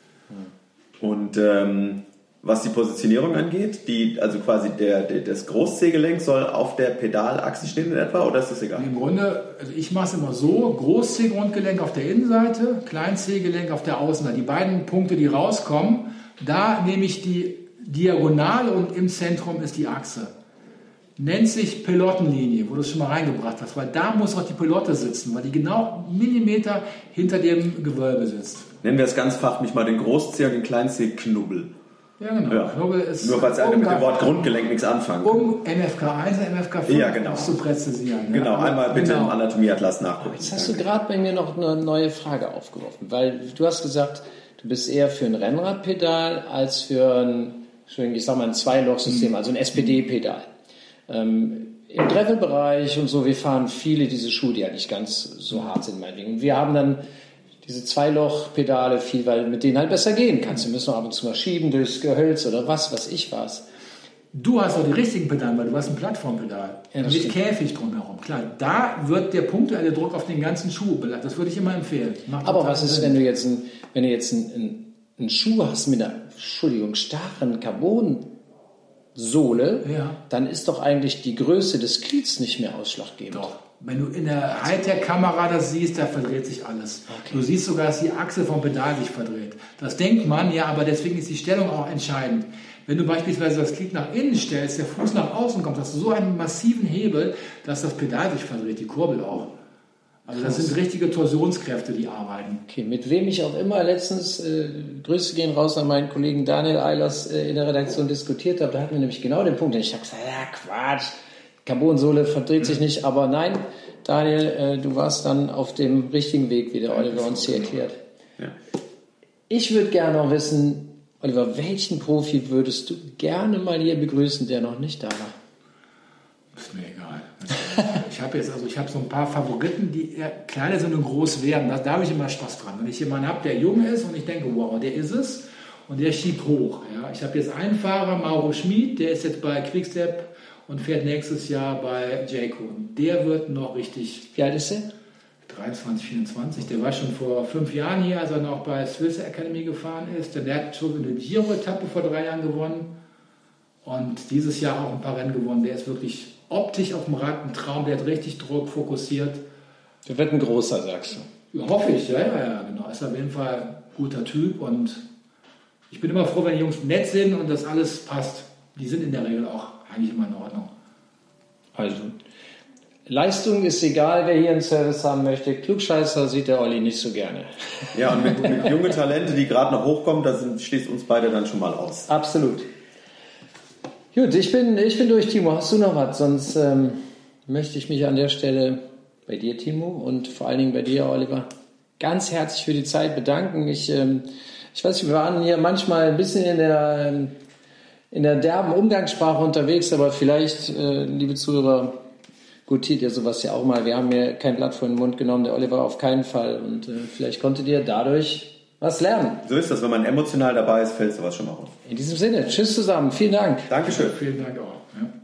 Und ähm, was die Positionierung angeht, die, also quasi der, der, das Groß-C-Gelenk soll auf der Pedalachse stehen in etwa, oder ist das egal? Im Grunde, also ich mache es immer so, Groß-C-Grundgelenk auf der Innenseite, Klein-C-Gelenk auf der Außenseite. Die beiden Punkte, die rauskommen, da nehme ich die Diagonale und im Zentrum ist die Achse. Nennt sich Pelottenlinie, wo du es schon mal reingebracht hast, weil da muss auch die Pelotte sitzen, weil die genau einen Millimeter hinter dem Gewölbe sitzt. Nennen wir es ganz fachlich mal den Großzeh und den Kleinzeh-Knubbel. Ja, genau. Ja. Knubbel ist nur weil einer mit dem Wort Grundgelenk nichts anfangen kann. Um M F K eins und M F K fünf ja, genau. zu präzisieren. Genau, ja. einmal bitte genau. im Anatomieatlas nachgucken. Jetzt hast du gerade bei mir noch eine neue Frage aufgeworfen, weil du hast gesagt, du bist eher für ein Rennradpedal als für ein, ich sag mal, ein Zweilochsystem, mhm. also ein S P D-Pedal. Ähm, Im Gravel-Bereich und so, wir fahren viele diese Schuhe, die ja nicht ganz so hart sind, meinetwegen. Und wir haben dann diese Zweiloch-Pedale viel, weil mit denen halt besser gehen kannst. Wir müssen noch ab und zu mal schieben durchs Gehölz oder was, was ich was. Du hast auch die richtigen Pedale, weil du hast ein Plattformpedal ja, mit stimmt. Käfig drumherum. Klar, da wird der punktuelle Druck auf den ganzen Schuh belastet. Das würde ich immer empfehlen. Macht Aber was ist, wenn du jetzt, ein, wenn du jetzt einen, einen Schuh hast mit einer, Entschuldigung, starren Carbon Sohle, ja. dann ist doch eigentlich die Größe des Glieds nicht mehr ausschlaggebend. Doch. Wenn du in der Hightech-Kamera das siehst, da verdreht sich alles. Okay. Du siehst sogar, dass die Achse vom Pedal sich verdreht. Das denkt man, ja, aber deswegen ist die Stellung auch entscheidend. Wenn du beispielsweise das Glied nach innen stellst, der Fuß nach außen kommt, hast du so einen massiven Hebel, dass das Pedal sich verdreht, die Kurbel auch. Also das sind richtige Torsionskräfte, die arbeiten. Okay, mit wem ich auch immer letztens, äh, Grüße gehen raus an meinen Kollegen Daniel Eilers äh, in der Redaktion diskutiert habe, da hatten wir nämlich genau den Punkt. Ich habe gesagt, ja Quatsch, Carbonsohle verdreht sich nicht, aber nein, Daniel, äh, du warst dann auf dem richtigen Weg, wie der Oliver uns hier erklärt. Ja. Ich würde gerne noch wissen, Oliver, welchen Profi würdest du gerne mal hier begrüßen, der noch nicht da war? Ist mir egal. Ich habe jetzt, also ich habe so ein paar Favoriten, die eher kleiner sind und groß werden. Da, da habe ich immer Spaß dran. Wenn ich jemanden habe, der jung ist und ich denke, wow, der ist es und der schiebt hoch. Ja. Ich habe jetzt einen Fahrer, Mauro Schmid, der ist jetzt bei Quickstep und fährt nächstes Jahr bei Jayco. Und der wird noch richtig... Wie alt ist der? dreiundzwanzig, vierundzwanzig. Der war schon vor fünf Jahren hier, als er noch bei Swiss Academy gefahren ist. Der hat schon eine Giro-Etappe vor drei Jahren gewonnen und dieses Jahr auch ein paar Rennen gewonnen. Der ist wirklich optisch auf dem Rad ein Traum, der hat richtig Druck, fokussiert. Der wird ein großer, sagst du? Ja, hoffe ich, ja, ja, ja, genau. Ist auf jeden Fall ein guter Typ und ich bin immer froh, wenn die Jungs nett sind und das alles passt. Die sind in der Regel auch eigentlich immer in Ordnung. Also, Leistung ist egal, wer hier einen Service haben möchte. Klugscheißer sieht der Olli nicht so gerne. Ja, und mit, mit junge Talente, die gerade noch hochkommen, da sind, schließt uns beide dann schon mal aus. Absolut. Gut, ich bin, ich bin durch, Timo. Hast du noch was? Sonst ähm, möchte ich mich an der Stelle bei dir, Timo, und vor allen Dingen bei dir, Oliver, ganz herzlich für die Zeit bedanken. Ich, ähm, ich weiß nicht, wir waren hier manchmal ein bisschen in der, ähm, in der derben Umgangssprache unterwegs, aber vielleicht, äh, liebe Zuhörer, gutiert ihr sowas ja auch mal. Wir haben mir kein Blatt vor den Mund genommen, der Oliver auf keinen Fall. Und äh, vielleicht konntet ihr dadurch was lernen. So ist das, wenn man emotional dabei ist, fällt sowas schon mal auf. In diesem Sinne, tschüss zusammen, vielen Dank. Dankeschön. Vielen Dank auch. Ja.